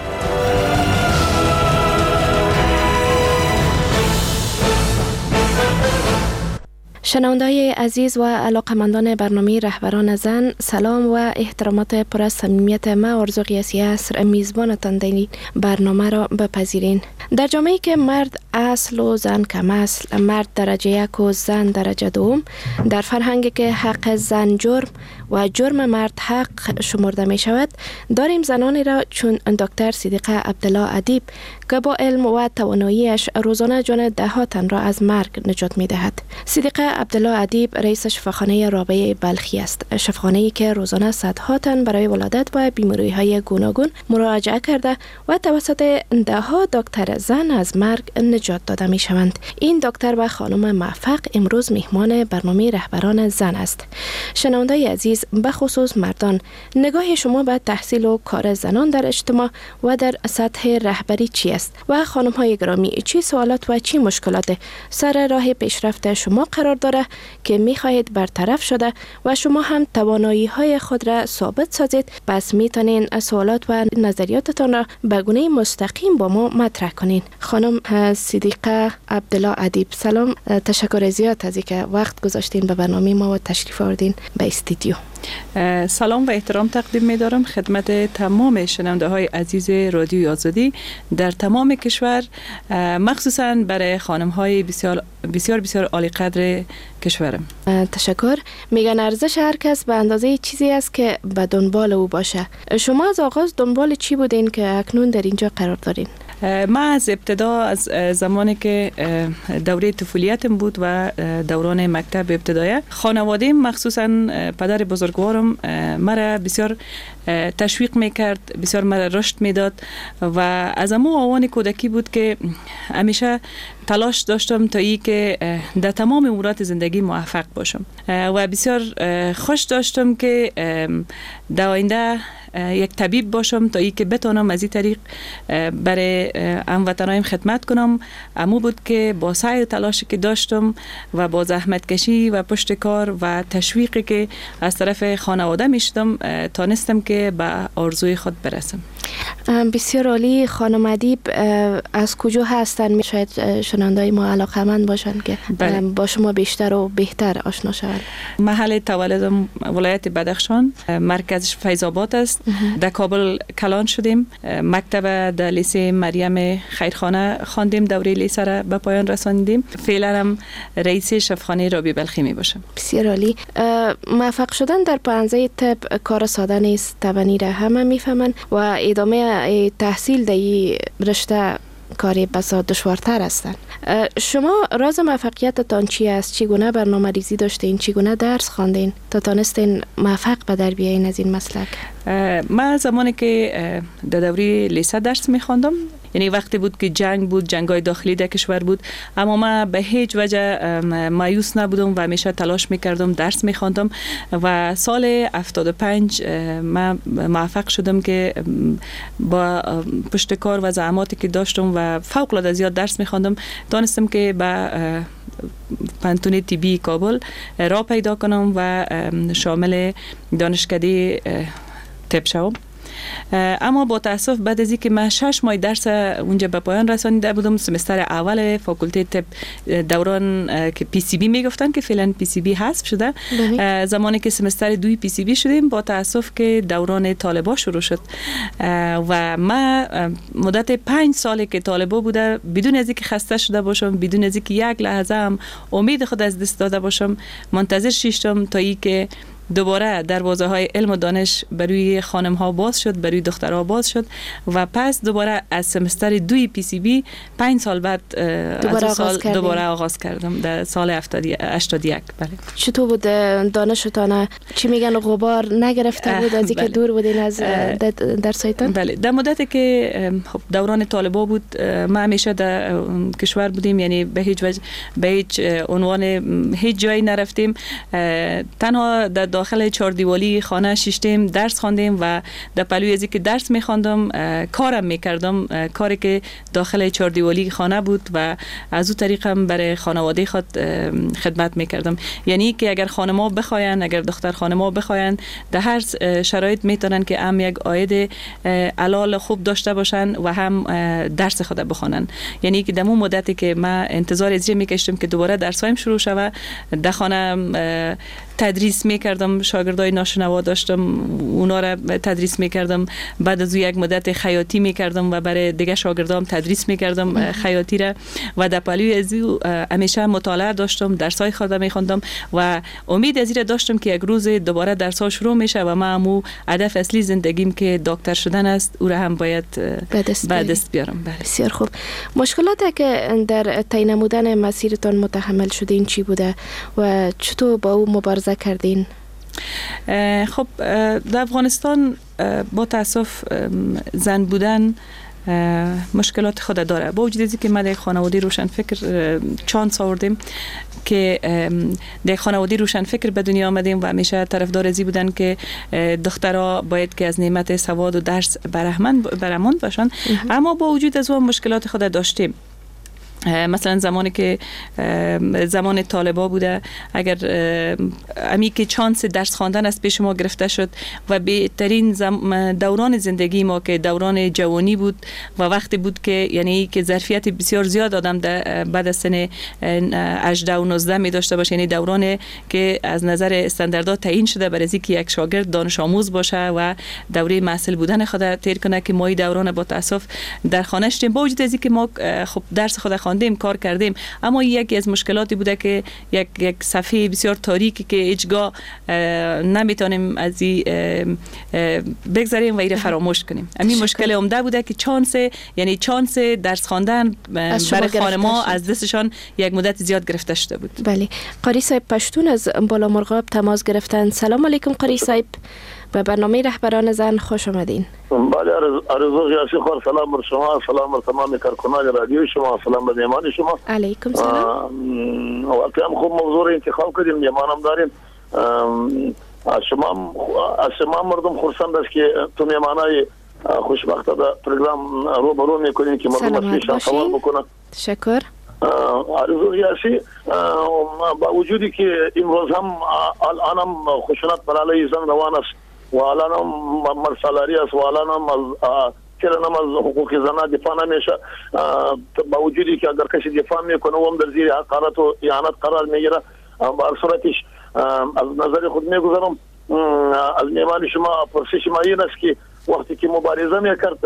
شنونده‌های عزیز و علاقمندان برنامه رهبران زن، سلام و احترامات پر از صمیمیت ما آرزو قیاسی عصر میزبانتان در این برنامه را بپذیرین. در جامعه‌ای که مرد اصل و زن کم اصل، مرد درجه یک و زن درجه دوم، در فرهنگی که حق زن جرم و جرم مرد حق شمرده می شود، داریم زنانی را چون دکتر صدیقه عبدالله ادیب که با علم و تواناییش روزانه جان ده ها تن را از مرگ نجات می دهد. صدیقه عبدالله ادیب رئیس شفاخانه رابعه بلخی است، شفاخانه‌ای که روزانه صدها تن برای ولادت با بیماری‌های گوناگون مراجعه کرده و توسط ده ها دکتر زن از مرگ نجات داده می شوند. این دکتر و خانم موفق امروز مهمان برنامه رهبران زن است. شنونده‌های عزیز، به خصوص مردان، نگاه شما به تحصیل و کار زنان در اجتماع و در سطح رهبری چی است؟ و خانم‌های گرامی، چی سوالات و چی مشکلات سر راه پیشرفت شما قرار داره که می‌خواهید برطرف شده و شما هم توانایی‌های خود را ثابت سازید؟ پس می‌تونین سوالات و نظریاتتان را به گونه مستقیم با ما مطرح کنین. خانم صدیقه عبدالله ادیب، سلام. تشکر زیاد از اینکه وقت گذاشتین به برنامه ما و تشریف آوردین به استودیو.
سلام و احترام تقدیم می دارم خدمت تمام شنونده های عزیز رادیوی آزادی در تمام کشور، مخصوصا برای خانم های بسیار بسیار بسیار عالی قدر کشورم.
تشکر. میگن ارزش هر کس به اندازه چیزی است که به دنبال او باشه. شما از آغاز دنبال چی بودین که اکنون در اینجا قرار دارین؟
ما از ابتدا از زمانی که دوره طفولیتم بود و دوران مکتب ابتدایی، خانواده مخصوصا پدر بزرگوارم مرا بسیار تشویق میکرد، بسیار مرا رشد میداد و از امو آوان کودکی بود که همیشه تلاش داشتم تا ای که در تمام امورات زندگی موفق باشم و بسیار خوش داشتم که در آینده یک طبیب باشم تا ای که بتونم از این طریق برای هموطنایم خدمت کنم. امو بود که با سعی و تلاشی که داشتم و با زحمت کشی و پشت کار و تشویقی که از طرف خانواده میشدم تانستم که به آرزوی خود برسم.
بسیار عالی. خانم ادیب از کجا هستن؟ شاید شنونده‌های ما علاقه‌مند باشن که بله. با شما بیشتر و بهتر آشنا شوند.
محل تولدم ولایت بدخشان، مرکزش فیض آباد است. در کابل کلان شدیم، مکتب در لیسه مریم خیرخانه خواندیم، دوره لیسه را به پایان رساندیم. فعلا هم رئیس شفاخانه رابی بلخی می باشم.
بسیار عالی. موفق شدن در پانزه طب کار ساده نیست، تبنی را همه میفهمن و ادامه تحصیل در این رشته کاری بسا دشوارتر هستن. شما راز موفقیتتان چی است؟ چگونه برنامه ریزی داشتین؟ چگونه درس خواندین تا تانستین موفق به در بیاین از این مسلک؟
من زمانی که در دوره لیسه درس می‌خواندم، یعنی وقتی بود که جنگ بود، جنگ‌های داخلی در کشور بود، اما من به هیچ وجه مایوس نبودم و همیشه تلاش می‌کردم، درس می‌خواندم و سال هفتاد و پنج من موفق شدم که با پشت کار و زحماتی که داشتم و فوق‌العاده زیاد درس می‌خواندم تانستم که با پانتون طبی کابل را پیدا کنم و شامل دانشکده طب شوم. اما با تاسف بعد از اینکه من شش ماه درس اونجا به پایان رسانیده بودم، سمستر اول فاکولته طب دوران که پی سی بی میگفتن که فعلا پی سی بی حذف شده، زمانی که سمستر دوی پی سی بی شدیم با تاسف که دوران طالبا شروع شد و من مدت پنج سالی که طالبا بوده بدون از اینکه خسته شده باشم، بدون از اینکه یک لحظه هم امید خود از دست داده باشم منتظر شیشتم تا ای که دوباره دروازه های علم و دانش بروی خانم ها باز شد، بروی دخترها باز شد و پس دوباره از سمستر دوی پی سی بی پنج سال بعد
دوباره
از سال
آغاز
دوباره آغاز کردم در سال هشتاد و یک. بله.
چطور بود دانشتان؟ چی میگن غبار نگرفته بود از اینکه دور بودین از درسایتان؟
بله. در مدتی که دوران طالبا بود ما همیشه در کشور بودیم، یعنی به هیچ وجه به هیچ عنوان هیچ جایی نرفتیم، تنها در داخل چهاردیواری خانه شیشتیم، درس خواندیم و در پلوی ازی که درس می‌خواندم کارم می‌کردم، کاری که داخل چهاردیواری خانه بود و از اون طریق هم برای خانواده خود خدمت می‌کردم. یعنی که اگر خانم‌ها بخواین، اگر دختر خانم‌ها بخواین، در هر شرایط میتونن که هم یک عاید حلال خوب داشته باشن و هم درس خود بخونن. یعنی که در اون مدتی که من انتظار ازی می‌کشیدم که دوباره درسایم شروع شود، در خانه تدریس میکردم، شاگردای ناشنوا داشتم، اونا را تدریس میکردم. بعد از یک مدت خیاطی میکردم و برای دیگه شاگردام تدریس میکردم خیاطی را و در پلوی از همیشه مطالعه داشتم، درسای خودم میخوندم و امید از این داشتم که یک روز دوباره درس‌ها شروع میشه و من همو هدف اصلی زندگیم که دکتر شدن است او را هم باید به دست بیارم. بله.
بسیار خوب. مشکلاتی که در طی نمودن مسیرتان متحمل شدین چی بوده و چطور با او مبارزه کردین؟
خب در افغانستان با تاسف زن بودن مشکلات خود داره. با وجود اینکه ما در خانواده روشن فکر چانس آوردیم که در خانواده روشن فکر به دنیا آمدیم و همیشه طرفدار ازی بودن که دخترها باید که از نعمت سواد و درس برهمند باشن، اما با وجود از اون مشکلات خود داشتیم. مثلا زمانی که زمان طالبا بوده، اگر امی که چانس درس خواندن از پیش ما گرفته شد و بهترین دوران زندگی ما که دوران جوانی بود و وقتی بود که یعنی که ظرفیت بسیار زیاد آدم بعد از سن هجده و نوزده می داشته باشه، یعنی دوران که از نظر استانداردها تعیین شده برای اینکه یک شاگرد دانش آموز باشه و دوره محصل بودن خود تیر کنه، که ما دوران با تاسف در خانه شدیم. با وجود اینکه ما خب درس خود خواندیم کار کردیم، اما یکی از مشکلاتی بوده که یک یک صفحه بسیار تاریکی که هیچگاه نمیتونیم از این بگذاریم و این فراموش کنیم. همین مشکل عمده بوده که چانس، یعنی چانس درس خواندن برای خانم‌ها از دستشان یک مدت زیاد گرفته شده بود.
بله. قاری صاحب پشتون از بالا مرغاب تماس گرفتن. سلام علیکم قاری صاحب، به برنامه رهبران زن خوش آمدین.
بله، آرزو قیاسی خور، سلام بر شما، سلام بر تمام کارکنان رادیو شما، سلام بر مهمان شما.
علیکم سلام.
واقعا خوب موضوع انتخاب کردیم، مهمانم داریم. از شما از شما مردم خرسند است که تو مهمانای خوشبخت در پروگرام رو برو میکنین که مردم ازشان سوال بکنن.
تشکر.
آرزو قیاسی، با وجودی که امروز هم الان هم خشونت بر علیه زن روان است و الان هم مرسالاری است و الان هم از چرا هم از حقوق زنان دفاع نمیشه، با وجودی که اگر کسی دفاع میکنه و هم در زیر حقارت و اهانت قرار میگیره، با صورتش از نظر خود میگذارم از میهمان شما پرسش ما این است که وقتی که مبارزه میکرد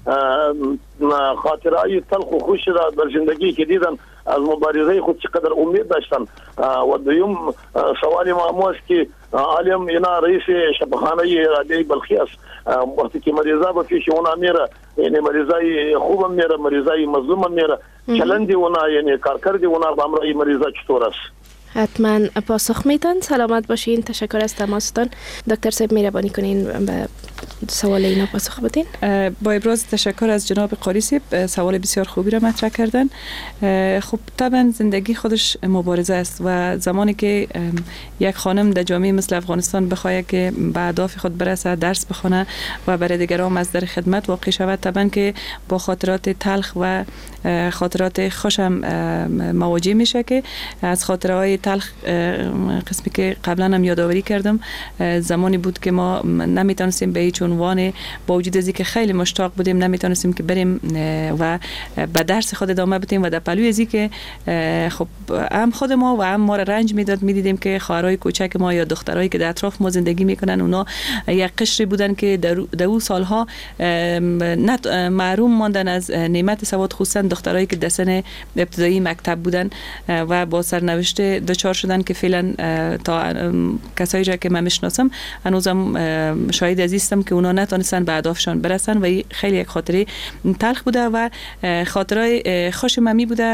خاطرهای تلخ و خوش را در زندگی که دیدن از مبارزه خود چقدر امید داشتن. و دویم سوال ما است که عالم اینا رئیس شفاخانه رادیوی بلخی است، وقتی که مریضا به پیش اونا میره، یعنی مریضای خوبم میره، مریضای مظلومم میره، چلندی اونا یعنی کارکردی اونا با امرای مریضا چطور است؟
حتما پاسخ میدن. سلامت باشین. تشکر از تماستان. دکتر صاحب مهربانی کنین به سوال اینا پاسخ بدین.
با ابراز تشکر از جناب قاری صاحب، سوال بسیار خوبی را مطرح کردن. خب طبعا زندگی خودش مبارزه است و زمانی که یک خانم در جامعه مثل افغانستان بخواد که به اهداف خود برسه، درس بخونه و برای دیگران از در خدمت واقع شود، طبعا که با خاطرات تلخ و خاطرات خوشم مواجه میشه که از خاطرهای تلخ قسمی که قبلا هم یادآوری کردم، زمانی بود که ما نمیتونستیم به هیچ عنوان با وجود از اینکه خیلی مشتاق بودیم نمیتونستیم که بریم و به درس خود ادامه بدیم و در پلوی از اینکه خب هم خود ما و هم ما را رنج میداد، میدیدیم که خواهرای کوچک ما یا دخترایی که در اطراف ما زندگی میکنن اونا یک قشری بودن که در اون سالها محروم ماندن از نعمت سواد، خصوصا دخترایی که در سن ابتدایی مکتب بودن و با سرنوشت دچار شدن که فعلا تا کسایی را که من میشناسم هنوزم شاهد عزیزم که اونا نتونستن به اهدافشان برسن و خیلی یک خاطره تلخ بوده و خاطره خوش ممی بوده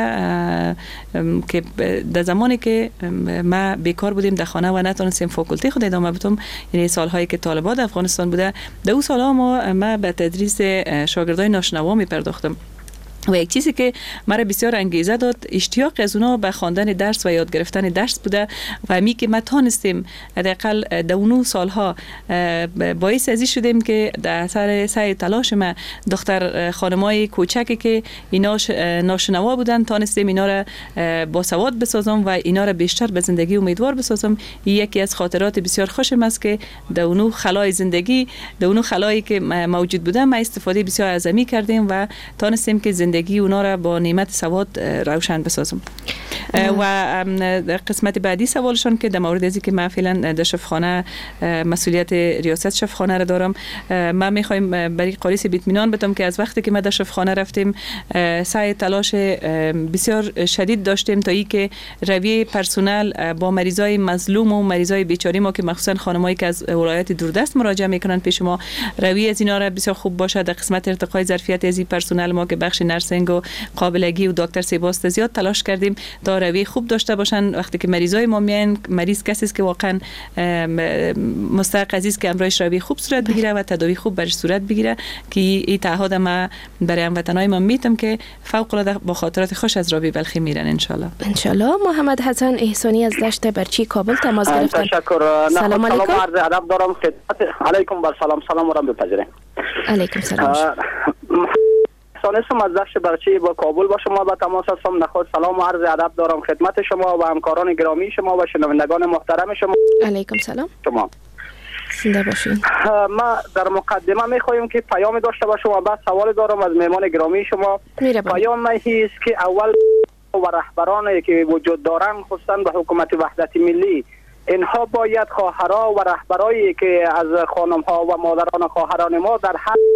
که در زمانی که ما بیکار بودیم در خانه و نتونستیم فاکولته خود ادامه بدم، یعنی سالهایی که طالبات افغانستان بوده، در اون سالها ما ما به تدریس شاگردای ناشنوا میپرداختم و یک چیزی که مرا بسیار انگیزه داد اشتیاق از اونا به خواندن درس و یاد گرفتن درس بوده و می که ما تانستیم حداقل در اون سالها باعث ازی شدیم که در اثر سعی تلاش ما دختر خانمای کوچکی که اینا ناشنوا بودن تانستیم اینا را با سواد بسازم و اینا را بیشتر به زندگی امیدوار بسازم. یکی از خاطرات بسیار خوشم است که در اون خلای زندگی، در اون خلایی که موجود بودم ما استفاده بسیار عظیمی کردیم و تانستیم که زندگی اونا را با نعمت سواد روشن بسازم. و قسمت بعدی سوالشون که در مورد ازی که من فعلا در شفاخانه مسئولیت ریاست شفاخانه را دارم، من میخوایم برای قاری صاحب اطمینان بدم که از وقتی که ما در شفاخانه رفتیم سعی تلاش بسیار شدید داشتیم تا ای که روی پرسنل با مریضای مظلوم و مریضای بیچاره ما که مخصوصا خانمایی که از ولایت دوردست مراجعه میکنن پیش ما، روی از اینا را بسیار خوب باشه. در قسمت ارتقای ظرفیت از این پرسنل ما که بخش نرسینگ و قابلگی و دکتر سیباست زیاد تلاش کردیم تا روی خوب داشته باشن. وقتی که مریضای ما میان، مریض کسی است که واقعا مستحق عزیز که امرایش روی خوب صورت بگیره و تداوی خوب برش صورت بگیره که این تعهد ما برای هموطنای ما میتم که فوق العاده با خاطرات خوش از رابی بلخی میرن ان شاء الله.
ان شاء الله. محمد حسن احسانی از دشت برچی کابل تماس گرفتن.
تشکر.
سلام علیکم.
عرض ادب دارم خدمت علیکم بر سلام سلام را بپذیرید.
علیکم سلام.
سانسم از دشت برچی با کابل با شما به تماس هستم. نخست سلام و عرض ادب دارم خدمت شما و همکاران گرامی شما و شنوندگان محترم شما.
علیکم سلام.
شما
زنده باشین.
ما در مقدمه میخوایم که پیام داشته باشم و بعد سوال دارم از مهمان گرامی شما. پیام من است که اول و رهبرانی که وجود دارن خصوصا به حکومت وحدت ملی، اینها باید خواهرها و رهبرایی که از خانم ها و مادران خواهران ما در هر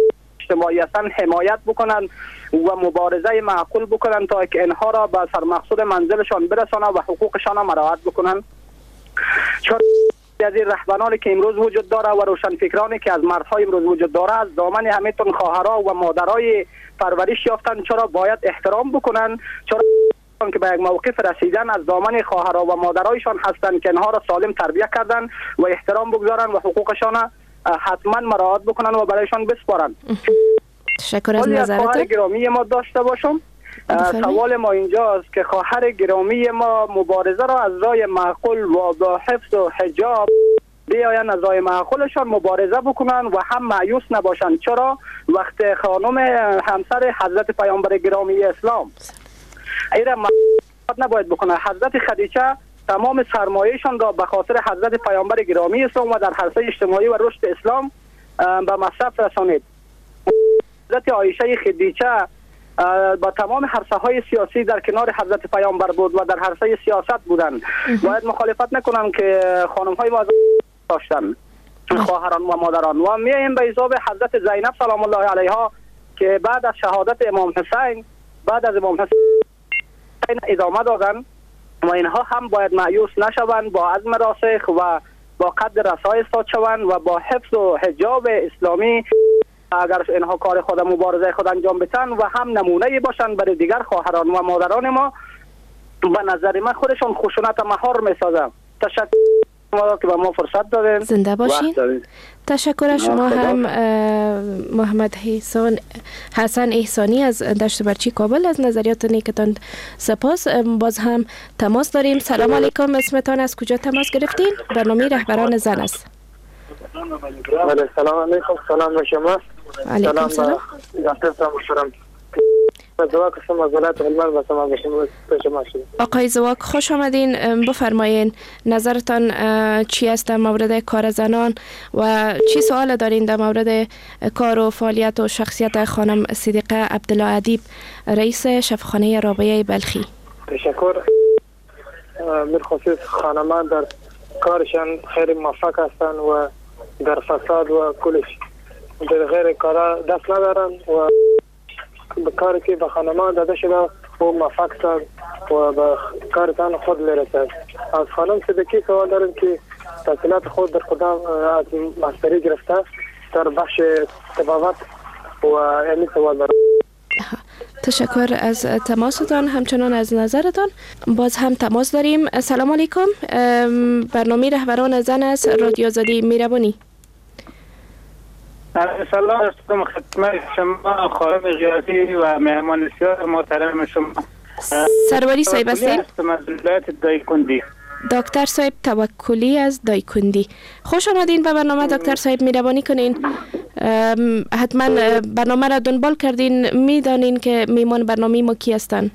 اجتماعی هستند حمایت بکنند و مبارزه معقول بکنند تا که اینها را به سرمقصود منزلشان برسانند و حقوقشان مراعات بکنند. چون از این رهبرانی که امروز وجود داره و روشنفکرانی که از مردهای امروز وجود داره از دامن همیتون خواهرها و مادرای پرورش یافتن چرا باید احترام بکنن، چرا که به یک موقف رسیدن از دامن خواهرها و مادرایشان هستند که اینها را سالم تربیت کردن و احترام بگذارن و حقوقشان حتما مراعات بکنن و برایشان بسپارن.
تشکر از نظرتون.
خواهر گرامی ما داشته باشم. سوال ما اینجاست که خواهر گرامی ما مبارزه را از راه معقول و با حفظ و حجاب بیاین از راه معقولشان مبارزه بکنن و هم مایوس نباشن. چرا وقت خانم همسر حضرت پیامبر گرامی اسلام ایره مبارزه نباید بکنه. حضرت خدیجه تمام سرمایه‌شان را به خاطر حضرت پیامبر گرامی اسلام و در عرصه اجتماعی و رشد اسلام به مصرف رسانید. حضرت عایشه خدیجه با تمام عرصه های سیاسی در کنار حضرت پیامبر بود و در عرصه سیاست بودند. باید مخالفت نکنن که خانم های ما داشتن خواهران و مادران. و میایم به حساب حضرت زینب سلام الله علیها که بعد از شهادت امام حسین بعد از امام حسین ادامه دادن و اینها هم باید مایوس نشوند، با عزم راسخ و با قد رسای استاد شوند و با حفظ و حجاب اسلامی اگر اینها کار خود مبارزه خود انجام بدن و هم نمونه باشن برای دیگر خواهران و مادران ما، به نظر من خودشون خشونت مهار میسازن. تشکر که به ما فرصت دادین.
زنده باشین. تشکر از شما هم محمد حسن حسن احسانی از دشت برچی کابل از نظریات نیکتان سپاس. باز هم تماس داریم. سلام علیکم، اسمتان از کجا تماس گرفتین؟ برنامه رهبران زن است.
سلام علیکم. سلام به شما.
علیکم سلام. آقای زواک خوش آمدین. بفرمایین نظرتان چی است در مورد کار زنان و چی سوال دارین در مورد کار و فعالیت و شخصیت خانم صدیقه عبدالله ادیب رئیس شفاخانه رابعه بلخی؟
تشکر. بالخصوص خانمان در کارشان خیلی موفق هستند و در فساد و کلش در غیر کارا دست ندارن و به کاری که به خانمان داده شده و موفق شد و به کارتان خود میرسد. از خانم صدیقی سوال داریم که تحصیلات خود در کدام از مستری گرفته در بخش طبابت و این سوال داریم.
تشکر از تماستان همچنان از نظرتان. باز هم تماس داریم. سلام علیکم، برنامه رهبران زن است، رادیو آزادی مهربانی.
سلام علیکم خدمت شما خانم غیاثی و مهمان بسیار محترم شما.
سروری صاحب هستین؟
از ولایت دایکندی.
دکتر صاحب توکلی از دایکندی، خوش آمدین به برنامه. دکتر صاحب مهربانی کنین حتما برنامه را دنبال کردین، میدانین که میمان برنامه ما کی هستن؟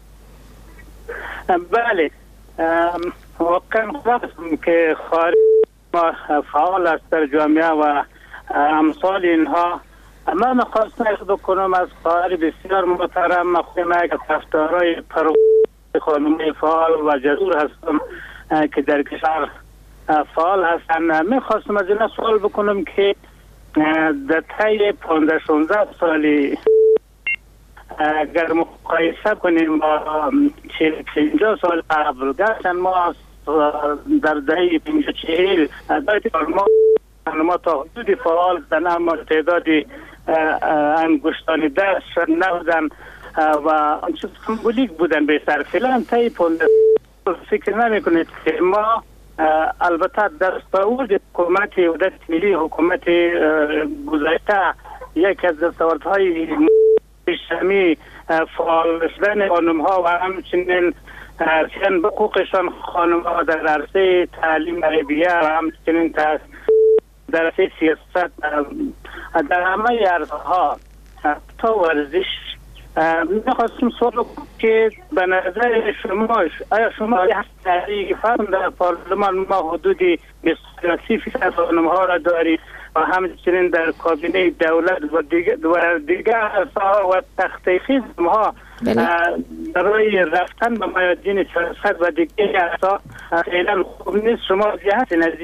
بله، واقعا خواستم که خارج ما فعال است در جامعه و امثال اینها. من خواستم بکنم از خواهر بسیار محترم مخدومه که طرفدارای پرو خانم فعال و جسور هستم که در کشور فعال هستن. من خواستم از اینا سوال بکنم که در طی پانزده شانزده سالی اگر مقایسه کنیم با پنجاه سال قبل، گرچه ما در دهه پنجاه چهل ما تا حدود فعال بودن اما تعدادی انگشتان دست نبودن و آنچه سمبولیک بودن به سر. فعلا طی پانزده فکر نمی کنید که ما البته دستاورد حکومت وحدت ملی حکومت گذشته یک از دستاوردهای پیشمی فعال شدن خانم‌ها و همچنین چند حقوقشان خانم‌ها در عرصه تعلیم عربیه و همچنین در عرصه سیاست در همه عرصه‌ها تا ورزش. میخواستم سوال کنم که به نظر شما آیا شما هستید فرم در پارلمان ما حدودی بیست فیصد خانم‌ها را دارید و همچنین در کابینه دولت و دیگر و دیگر ساحات و تخت خیزم ها برای رفتن به میادین سیاست و دیگر اصلا خیلی خوب نیست. شما جهت نزدیک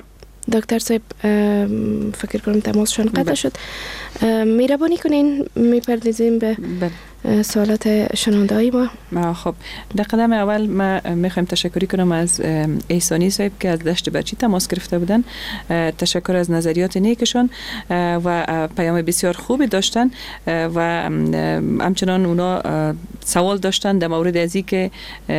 دکتر صاحب فکر کنم تماسشان قطع شد. مهربانی کنین میپردازیم به سوالات شنونده‌های ما.
خب در قدم اول ما میخوایم تشکری کنم از احسانی صاحب که از دشت برچی تماس گرفته بودن. تشکر از نظریات نیکشان و پیام بسیار خوبی داشتن و همچنان اونا سوال داشتن در مورد ازی که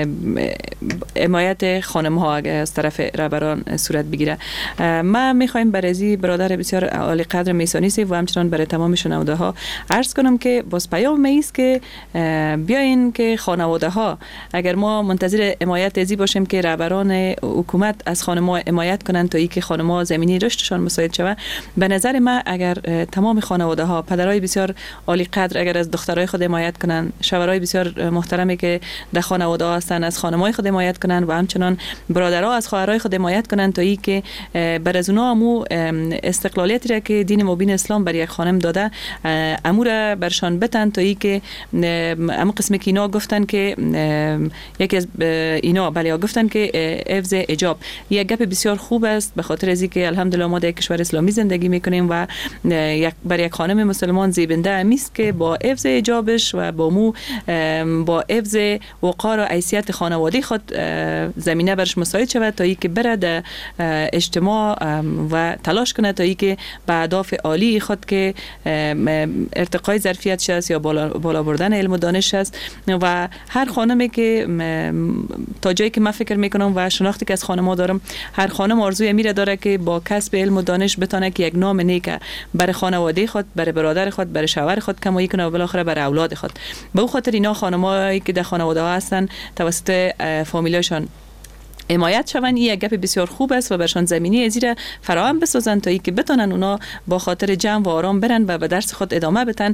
حمایت خانم ها از طرف رهبران صورت بگیره. ما میخوایم برای برادر بسیار عالی قدر میسانی صاحب و همچنان برای تمام شنونده ها عرض کنم که باز پیام میست که بیاین که خانواده ها اگر ما منتظر حمایت ازی باشیم که رهبران حکومت از خانم‌ها حمایت کنن تا اینکه خانم‌ها زمینی رشدشان مساعد شود، به نظر من اگر تمام خانواده ها پدرای بسیار عالی قدر اگر از دخترای خود حمایت کنن، شوهرای بسیار محترمی که در خانواده ها هستن از خانم‌های خود حمایت کنن و همچنان برادرها از خواهرای خود حمایت کنن تا اینکه بر از اونها مو استقلالیتی را که دین مبین اسلام بر یک خانم داده امور برشان بتن تا اینکه اما قسمی که اینا گفتن که یکی از اینا بله گفتن که حفظ حجاب یک گپ بسیار خوب است، به خاطر از اینکه الحمدلله ما در کشور اسلامی زندگی میکنیم و یک بر یک خانم مسلمان زیبنده امیست که با حفظ حجابش و با مو با حفظ وقار و حیثیت خانواده خود زمینه برش مساعد شود تا اینکه بره در اجتماع و تلاش کنه تا اینکه به اهداف عالی خود که ارتقای ظرفیت است یا بالا بالا بردن علم و دانش است. و هر خانمی که تا جایی که من فکر میکنم و شناختی که از خانم‌ها دارم، هر خانم آرزوی میره داره که با کسب علم و دانش بتونه که یک نام نیک برای خانواده خود، برای برادر خود، برای شوهر خود کمایی کنه و بالاخره برای اولاد خود. به اون خاطر اینا خانمایی که در خانواده ها هستن توسط فامیلاشون حمایت شون. این یک گپ بسیار خوب است و برشان زمینی ازیره فراهم بسازن تا اینکه بتونن اونا با خاطر جمع و آرام برن و به درس خود ادامه بدن.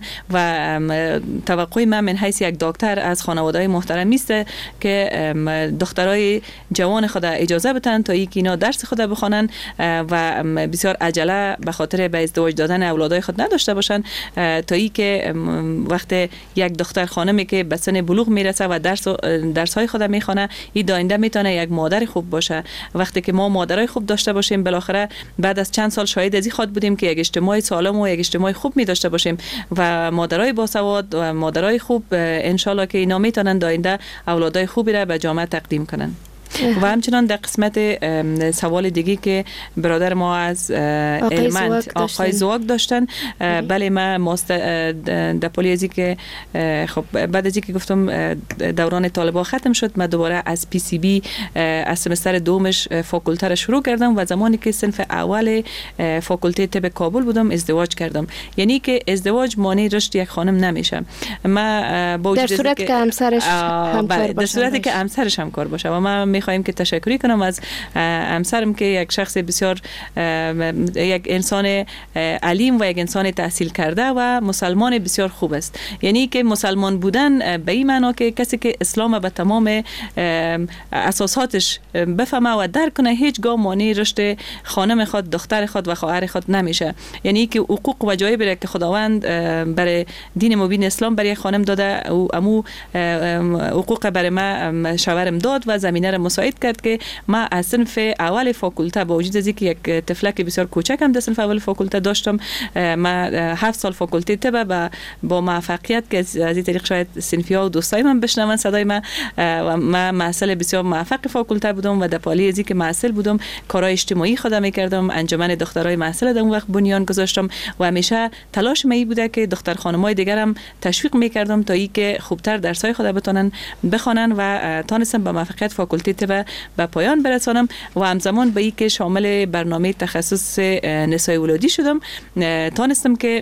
و توقع من من حیث یک دکتر از خانواده‌های محترم است که دخترای جوان خود اجازه بدن تا اینکه اینا درس خود بخونن و بسیار عجله به خاطر به ازدواج دادن اولادای خود نداشته باشن تا اینکه وقت یک دختر خانمی که به سن بلوغ میرسه و درس درس‌های خود میخونه، این داینده میتونه یک مادر خوب باشه. وقتی که ما مادرای خوب داشته باشیم بالاخره بعد از چند سال شاهد ازی خود بودیم که یک اجتماع سالم و یک اجتماع خوب می داشته باشیم و مادرای باسواد و مادرای خوب ان شاء الله که اینا میتونن داینده اولادای خوبی را به جامعه تقدیم کنن. و همچنان در قسمت سوال دیگه که برادر ما از علمند آقای زواک داشتن، بله ما ماستر در پولیزی که خب بعد از اینکه گفتم دوران طالبا ختم شد، ما دوباره از پی سی بی از سمستر دومش فاکولته را شروع کردم و زمانی که صنف اول فاکولته طب کابل بودم ازدواج کردم. یعنی که ازدواج مانع رشد یک خانم نمیشه. ما با
در صورت که همسرش همکار باشه،
در صورتی که همسرش همکار باشه. و ما میخوایم که تشکری کنم از همسرم که یک شخص بسیار یک انسان علیم و یک انسان تحصیل کرده و مسلمان بسیار خوب است. یعنی که مسلمان بودن به این معنا که کسی که اسلام به تمام اساساتش بفهمه و درک کنه هیچگاه مانع رشد خانم خود، دختر خود و خواهر خود نمیشه. یعنی که حقوق و جایب که خداوند برای دین مبین اسلام برای خانم داده، امو حقوق برای ما شوهرم داد و زمینه را مساعد کرد که ما از صنف اول فاکولته با وجود از اینکه یک طفلک بسیار کوچکم در صنف اول فاکولته داشتم، ما هفت سال فاکولته طب با موفقیت که از این طریق شاید صنفی‌ها و دوستای من بشنون صدای من و ما محصل بسیار موفق فاکولته بودم و در پالی از اینکه محصل بودم کارهای اجتماعی خودم می‌کردم، انجمن دخترای محصل در اون وقت بنیان گذاشتم و همیشه تلاش می بوده که دختر خانم‌های دیگرم تشویق می‌کردم تا اینکه خوبتر درس‌های خود بتونن بخونن و تانستم با موفقیت فاکولته طب به پایان برسانم و همزمان به اینکه شامل برنامه تخصص نسای ولادی شدم تانستم که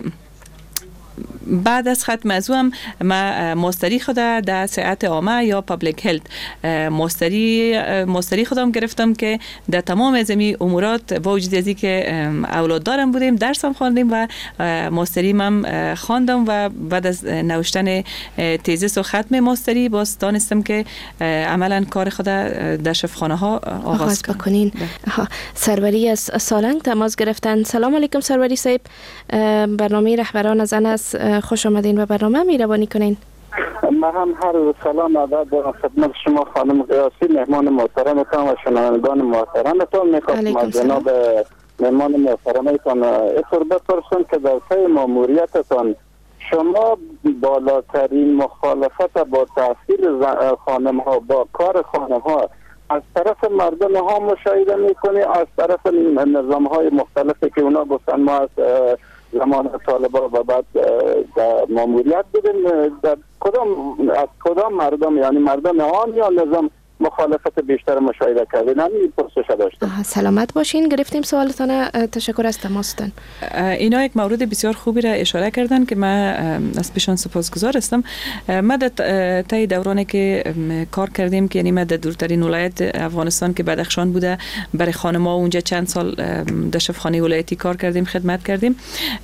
بعد از ختم از او هم ما ماستری خود در صحت عامه یا پابلیک هلت ماستری ماستری خودم گرفتم که در تمام زمین امورات با وجود از اینکه اولاد دارم بودیم درسم خواندیم و ماستری هم خواندم و بعد از نوشتن تزیس و ختم ماستری باز دانستم که عملا کار خود در شفاخانه ها آغاز
بکنین. سروری از سالنگ تماس گرفتن. سلام علیکم سروری صاحب، برنامه رهبران زن است، خوش آمدین و برنامه میروانی کنین.
من هم هر سلام ادب دارم خدمت شما خانم قیاسی، مهمان محترمتان و شنوندگان محترمتان. میخواستم از جناب
مهمان محترمتان اطور بپرسم که در طی ماموریتتان شما بالاترین مخالفت با تاثیر خانم ها با کار خانم ها از طرف مردم ها مشاهده میکنی، از طرف نظام های مختلفی که اونا گفتن ما از زمان طالبان و بعد ماموریت بودیم، در کدام از کدام مردم، یعنی مردم عام یا نظام مخالفت بیشتر مشاهده کردین؟ همین پرسش داشتم.
سلامت باشین. گرفتیم سوالتان. تشکر از تماستان.
اینا یک مورد بسیار خوبی را اشاره کردن که من از پیشان سپاسگزار هستم. ما در طی دورانی که کار کردیم که یعنی ما در دورترین ولایت افغانستان که بدخشان بوده، برای خانم‌ها اونجا چند سال در شفاخانه ولایتی کار کردیم، خدمت کردیم.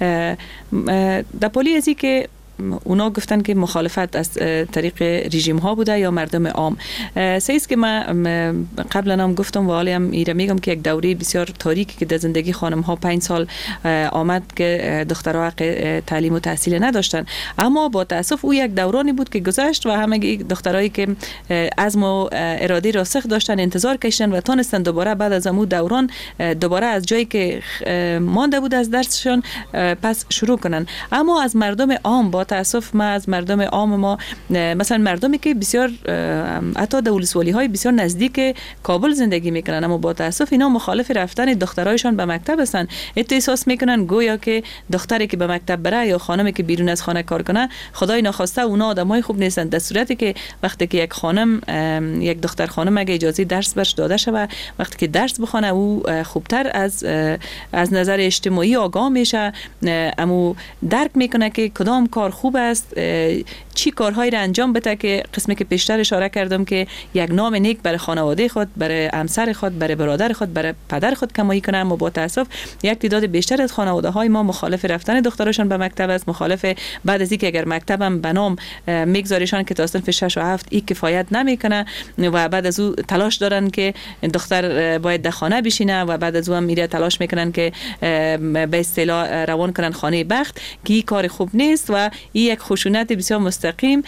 در پالی ازی که اونا گفتن که مخالفت از طریق رژیم ها بوده یا مردم عام. سیست که من قبلا هم گفتم و حالی هم ایره میگم که یک دوره بسیار تاریکی که در زندگی خانم ها پنج سال آمد که دخترها حق تعلیم و تحصیل نداشتن، اما با تاسف او یک دورانی بود که گذشت و همه دخترایی که عزم و اراده راسخ داشتن انتظار کشیدن و تونستن دوباره بعد از اون دوران دوباره از جایی که مانده بود از درسشون پس شروع کنن. اما از مردم عام با تاسف ما از مردم عام ما مثلا مردمی که بسیار حتی در ولسوالی های بسیار نزدیک کابل زندگی میکنن، اما با تاسف اینا مخالف رفتن دخترایشان به مکتب هستن. احساس میکنن گویا که دختری که به مکتب بره یا خانمی که بیرون از خانه کار کنه خدای ناخواسته اونا آدمای خوب نیستن، در صورتی که وقتی که یک خانم یک دختر خانم اگه اجازه درس برش داده شود، وقتی که درس بخونه او خوبتر از از نظر اجتماعی آگاه میشه، اما درک میکنه که کدام کار خوب است، چی کارهایی را انجام بده که قسمی که پیشتر اشاره کردم که یک نام نیک برای خانواده خود، برای همسر خود، برای برادر خود، برای پدر خود کمایی کنه. اما با تاسف یک تعداد بیشتر از خانواده های ما مخالف رفتن دخترشان به مکتب است، مخالف بعد از اینکه اگر مکتبم به نام میگذاریشان که تا صنف شش و هفت این کفایت نمیکنه و بعد از او تلاش دارن که دختر باید در خانه بشینه و بعد از او هم میره تلاش میکنن که به اصطلاح روان کنن خانه بخت، که این کار خوب نیست و این یک خشونت بسیار مستقیم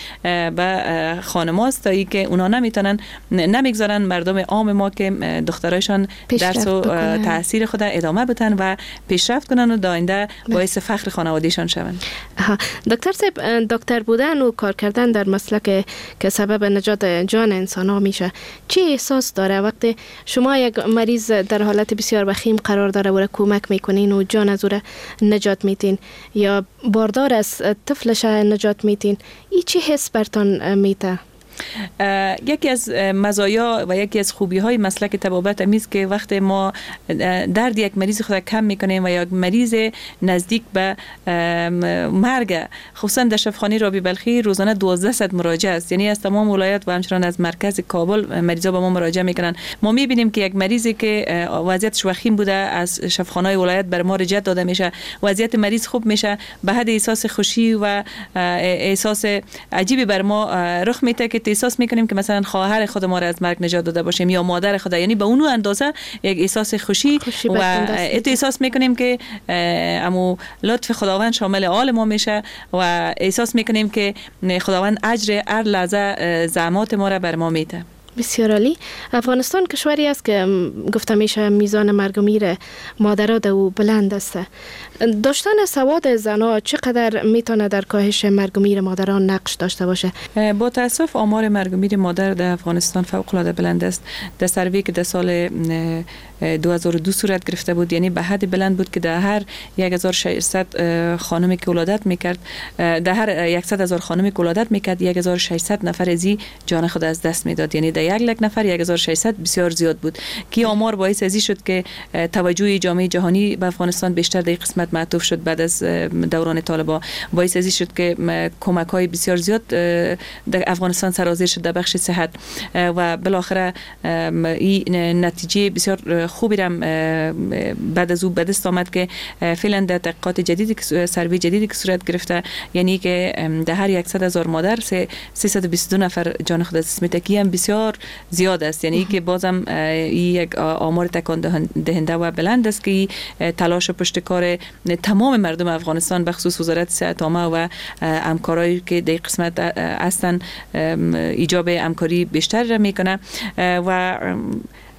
به خانماست تا ای که اونا نمیتونن نمیگذارن مردم عام ما که دخترایشان درس و تحصیل خود ادامه بدن و پیشرفت کنن و داینده باعث فخر خانوادهشان شوند.
دکتر صاحب، دکتر بودن و کار کردن در مسلک که سبب نجات جان انسان ها میشه، چی احساس داره وقتی شما یک مریض در حالت بسیار وخیم قرار داره و کمک میکنین و جان از او نجات میتین یا باردار از طفلش نجات میتین، این چی حس برتان میته؟
یکی از مزایا و یکی از خوبی های مسلک طبابت امیز که وقتی ما درد یک مریض خود کم میکنیم و یک مریض نزدیک به مرگ، خصوصا در شفاخانه رابی بلخی روزانه دوازده صد مراجعه است، یعنی از تمام ولایت و همچنان از مرکز کابل مریضا به ما مراجعه میکنن. ما میبینیم که یک مریضی که وضعیتش وخیم بوده از شفاخانه ولایت بر ما رجعت داده میشه، وضعیت مریض خوب میشه، به حد احساس خوشی و احساس عجیبی بر ما رخ میده که احساس میکنیم که مثلا خواهر خود ما را از مرگ نجات داده باشیم یا مادر خود، یعنی به اون اندازه یک احساس خوشی, خوشی و احساس میکنیم که امو لطف خداوند شامل آل ما میشه و احساس میکنیم که خداوند اجر هر لحظه زحمات ما را بر ما میده.
بسیار عالی. افغانستان کشوری است که گفته میشه میزان مرگ و میر مادرها او بلند است. داشتن سواد زنها چقدر میتونه در کاهش مرگ و میر مادران نقش داشته باشه؟
با تاسف آمار مرگ و میر مادر در افغانستان فوق العاده بلند است. در سروی که در سال دو هزار و دو صورت گرفته بود، یعنی به حد بلند بود که در هر هزار و ششصد خانمی که ولادت میکرد، در هر صد هزار خانمی که ولادت میکرد هزار و ششصد نفر ازی جان خود از دست میداد، یعنی در یک لک نفر هزار و ششصد بسیار زیاد بود که آمار باعث ازی شد که توجه جامعه جهانی به افغانستان بیشتر در قسمت معطوف شد. بعد از دوران طالبان باعث ازی شد که کمک های بسیار زیاد در افغانستان سرازیر شد در بخش صحت و بالاخره این نتیجه بسیار خوبی رم بعد از او به دست آمد که فعلا در تحقیقات جدیدی که سروی جدیدی که صورت گرفته، یعنی که در هر صد هزار مادر سیصد و بیست و دو نفر جان خود از دست میده که هم بسیار زیاد است، یعنی که بازم این یک آمار تکان دهنده و بلند است که تلاش و پشتکار تمام مردم افغانستان به خصوص وزارت صحت عامه و همکارایی که در قسمت هستن ایجاب همکاری بیشتر میکنه و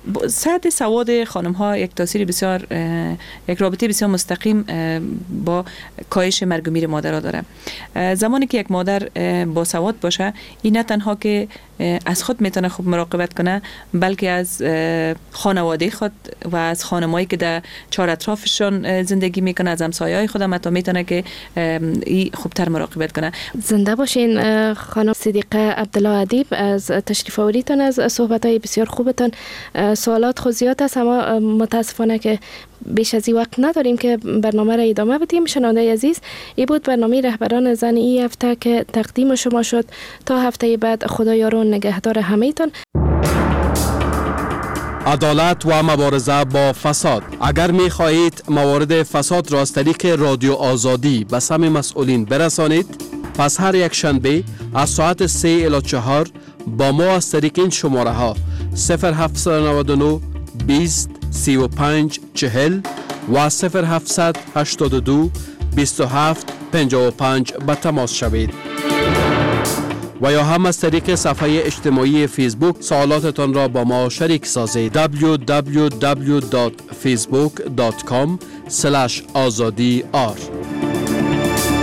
سطح سواد خانم ها یک تاثیر بسیار یک رابطه بسیار مستقیم با کاهش مرگ و میر مادرها داره. زمانی که یک مادر با سواد باشه، این نه تنها که از خود میتونه خوب مراقبت کنه، بلکه از خانواده خود و از خانمایی که در چهار اطرافشان زندگی میکنه، از همسایه‌های خود هم میتونه که این خوبتر مراقبت کنه.
زنده باشین خانم صدیقه عبدالله ادیب، از تشریف آوریتون، از صحبت‌های بسیار خوبتون. سوالات خود زیاد است، اما متاسفانه که بیش از این وقت نداریم که برنامه را ادامه بدیم. شنونده عزیز، این بود برنامه رهبران زن این هفته که تقدیم شما شد. تا هفته بعد، خدا یار و نگهدار همه‌تان.
عدالت و مبارزه با فساد. اگر می خواهید موارد فساد را از طریق رادیو آزادی به سمع مسئولین برسانید، پس هر یک شنبه از ساعت سه الی چهار با ما از طریق این شماره ها صفر هفت نه نه بیست سی و پنج چهل و صفر هفت هشت دو بیست و هفت پنجاه و پنج به تماس شوید. و یا هم از طریق صفحه اجتماعی فیسبوک سوالاتتان را با ما شریک سازید. دبلیو دبلیو دبلیو دات فیسبوک دات کام اسلش آزادی آر